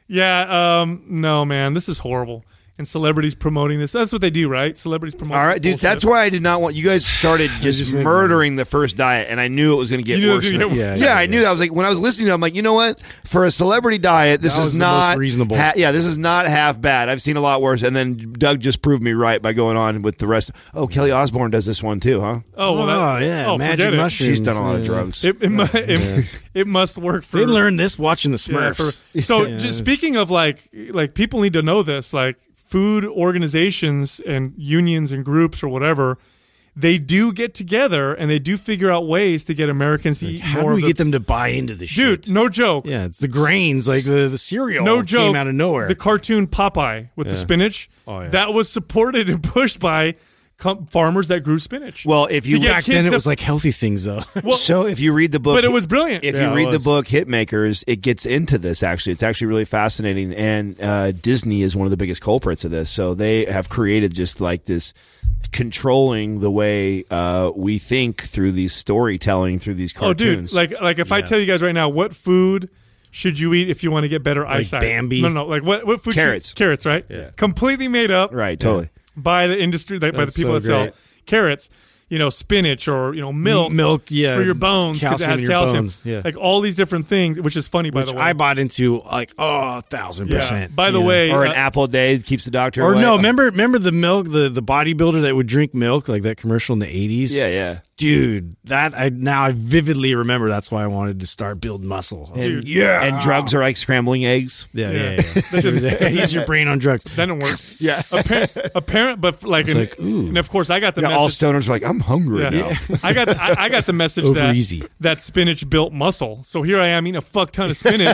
Yeah, um, no, man, this is horrible. And celebrities promoting this. That's what they do, right? Celebrities promote All right, dude. bullshit. That's why I did not want you guys started just, just made murdering the first diet, and I knew it was going to get You knew it was worse. gonna than- get yeah, worse. yeah, Yeah, I yeah. knew that. I was like, when I was listening, to it, I'm like, you know what? For a celebrity diet, this That is was the not most reasonable. ha- yeah, this is not half bad. I've seen a lot worse, and then Doug just proved me right by going on with the rest. Oh, Kelly Osbourne does this one too, huh? Oh, well, that, Oh, yeah, Oh, magic forget it. mushrooms. She's done a lot of Yeah. drugs. It, it, mu- it, it must work for. They learned this watching the Yeah, Smurfs. for- so, Yeah, just it's- speaking of like, like people need to know this. Like, food organizations and unions and groups or whatever, they do get together and they do figure out ways to get Americans to eat How more. do we of the, get them to buy into this shit? dude? No joke. Yeah, it's the grains, like the, the cereal. No joke. Came out of nowhere. The cartoon Popeye with the Yeah. spinach. Oh, yeah. That was supported and pushed by com- farmers that grew spinach. Well, if you To get Back kids then, it to- was like healthy things, though. well, so if you read the book, but it was brilliant. If Yeah, you it read the was. book Hitmakers, it gets into this. Actually, it's actually really fascinating, and uh, Disney is one of the biggest culprits of this. So they have created just like this, controlling the way uh, we think through these storytelling through these oh, cartoons. dude, like like if I tell you guys right now, what food should you eat if you want to get better eyesight? Bambi? No, no, like what what food? should- Carrots. carrots, right? Yeah. Completely made up. right, totally. By the industry, like, by the That's people so that sell great. carrots. You know, spinach or you know milk, Milk, yeah, for your bones because it calcium has in your calcium. bones, yeah. Like all these different things, which is funny by Which the way. I bought into, like, oh, a thousand Yeah. percent. By the Yeah. way, Or an uh, apple a day keeps the doctor Or away. no, remember remember the milk, the, the bodybuilder that would drink milk, like that commercial in the eighties? Yeah, yeah. Dude, that I now I vividly remember. That's why I wanted to start building muscle. I was And, like, yeah, and drugs are like scramling eggs. yeah, Yeah. yeah, yeah. yeah. Use your brain on drugs. That didn't work. Yeah, apparent, apparent but like, It's an- like, ooh. and of course I got the Yeah, all message. stoners are like, I'm hungry Yeah. now. I got I, I got the message Over that easy. that spinach built muscle. So here I am eating a fuck ton of spinach.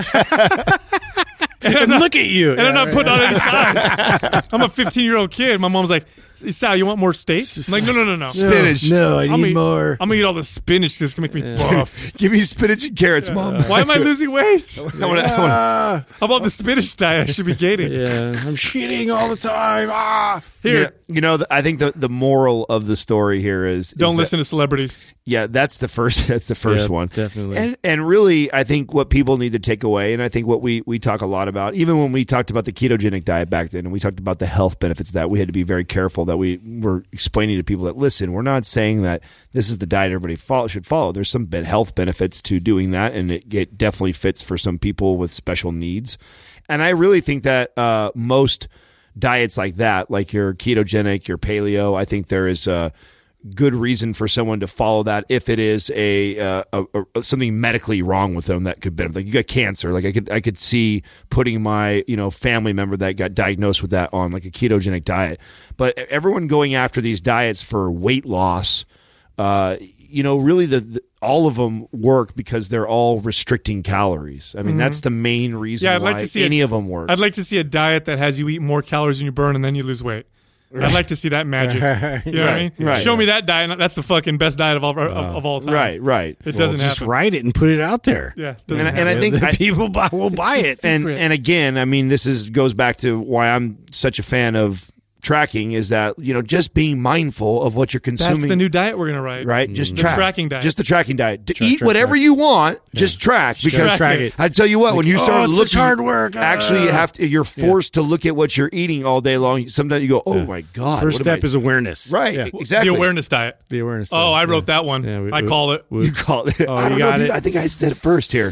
And I'm And not, look at you. and I'm not putting on any size. I'm a fifteen year old kid. My mom's like, Sal, you want more steak? I'm like, no, no, no, no. Spinach. No, I I'm need gonna eat- more. I'm gonna eat all the spinach. This is gonna make me buff. Give me spinach and carrots, mom. Why am I losing weight? I wanna- I wanna- Ah, How about the spinach diet? I should be gaining. yeah, I'm shitting all the time. Ah, Here, Yeah, you know, the, I think the, the moral of the story here is don't is that- listen to celebrities. Yeah, that's the first. That's the first Yeah, one, definitely. And and really, I think what people need to take away, and I think what we we talk a lot about, even when we talked about the ketogenic diet back then, and we talked about the health benefits of that, we had to be very careful that we were explaining to people that listen, we're not saying that this is the diet everybody follow, should follow. There's some ben- health benefits to doing that, and it, it definitely fits for some people with special needs. And I really think that uh, most diets like that, like your ketogenic, your paleo, I think there is a good reason for someone to follow that if it is a, uh, a, a something medically wrong with them that could benefit. Like you got cancer, like I could I could see putting my you know family member that got diagnosed with that on like a ketogenic diet. But everyone going after these diets for weight loss, uh, you know, really the, the all of them work because they're all restricting calories. I mean, that's the main reason Yeah, I'd why like to see any a- of them work. I'd like to see a diet that has you eat more calories than you burn and then you lose weight. I'd like to see that magic. You know what I mean? right. Show me that diet. and That's the fucking best diet of all of, of all time. right, right. It doesn't just happen. write it and put it out there. Yeah. it doesn't And, and I happen. think I, people buy, will buy it. and secret. and again, I mean, this is goes back to why I'm such a fan of tracking is that, you know, just being mindful of what you're consuming. That's the new diet we're going to write. Right? Just the track. tracking diet. Just the tracking diet. To Track, eat track, whatever track. you want, Yeah. just track. Because Track track it. it. I tell you what, when you oh, start it's looking, such hard work. actually, you Uh. have to. You're forced to look at what you're eating all day long. Sometimes you go, "Oh Yeah. my god!" First what am step I- is awareness. right. Yeah. Exactly. The awareness diet. The awareness. Oh, I wrote yeah. that one. Yeah, we- I we- call it. You call it. Oh, I don't you know. got dude. it? I think I said it first here.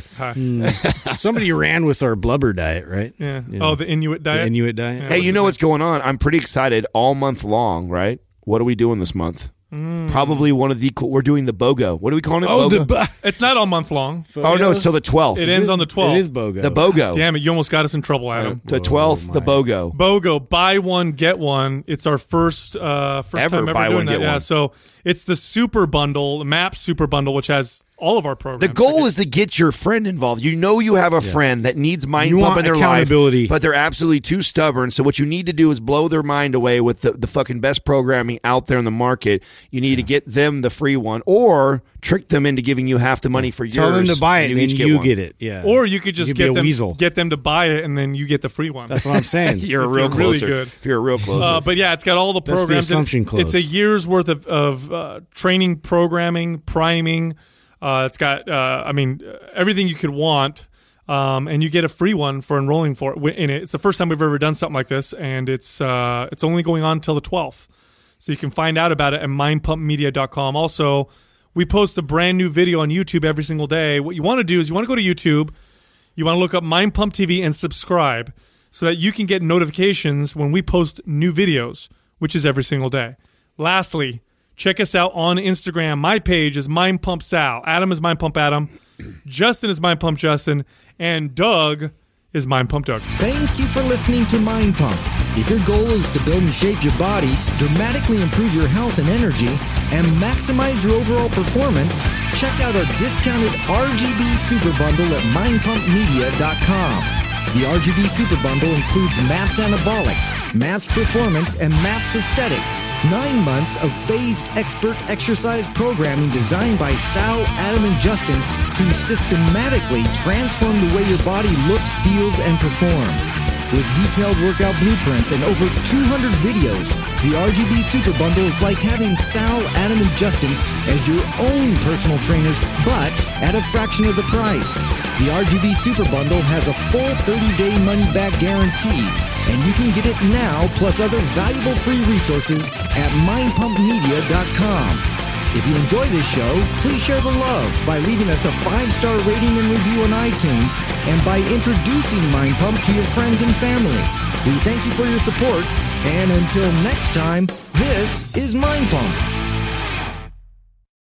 Somebody ran with our blubber diet, right? Yeah. Yeah. Oh, the Inuit The diet. Inuit diet. Yeah. Hey, you know what's going on? I'm pretty excited all month long. Right? What are we doing this month? Probably one of the. Cool, we're doing the BOGO. What are we calling it? Oh, BOGO? the bo- It's not all month long. oh no, it's till the twelfth. It ends on the twelfth. It is BOGO. The BOGO. Damn it! You almost got us in trouble, Adam. The twelfth. The my. BOGO. BOGO, buy one get one. It's our first uh first Ever time ever buy doing one, that. get Yeah, one. so it's the super bundle, the MAP super bundle, which has all of our programs. The goal is to get your friend involved. You know you have a friend that needs mind You pump want in their life, accountability. but they're absolutely too stubborn. So what you need to do is blow their mind away with the, the fucking best programming out there in the market. You need to get them the free one, or trick them into giving you half the money for yours. Tell them to buy it, and then each you one. get it. Yeah. Or you could just could be get a them weasel. get them to buy it, and then you get the free one. That's what I'm saying. You're a If real you're really closer. good. If you're a real closer. Uh, but yeah, it's got all the That's the programs. assumption It's- close. It's a year's worth of, of uh, training, programming, priming. Uh, it's got, uh, I mean, everything you could want, um, and you get a free one for enrolling for it in it. It's the first time we've ever done something like this, and it's uh, it's only going on until the twelfth. So you can find out about it at mind pump media dot com. Also, we post a brand new video on YouTube every single day. What you want to do is you want to go to YouTube, you want to look up Mind Pump T V and subscribe so that you can get notifications when we post new videos, which is every single day. Lastly, check us out on Instagram. My page is Mind Pump Sal. Adam is Mind Pump Adam. Justin is Mind Pump Justin. And Doug is Mind Pump Doug. Thank you for listening to Mind Pump. If your goal is to build and shape your body, dramatically improve your health and energy, and maximize your overall performance, check out our discounted R G B Super Bundle at mind pump media dot com. The R G B Super Bundle includes MAPS Anabolic, MAPS Performance, and MAPS Aesthetic. Nine months of phased expert exercise programming designed by Sal, Adam, and Justin to systematically transform the way your body looks, feels, and performs. With detailed workout blueprints and over two hundred videos, the R G B Super Bundle is like having Sal, Adam, and Justin as your own personal trainers, but at a fraction of the price. The R G B Super Bundle has a full thirty-day money-back guarantee, and you can get it now plus other valuable free resources at mind pump media dot com. If you enjoy this show, please share the love by leaving us a five-star rating and review on iTunes and by introducing Mind Pump to your friends and family. We thank you for your support, and until next time, this is Mind Pump.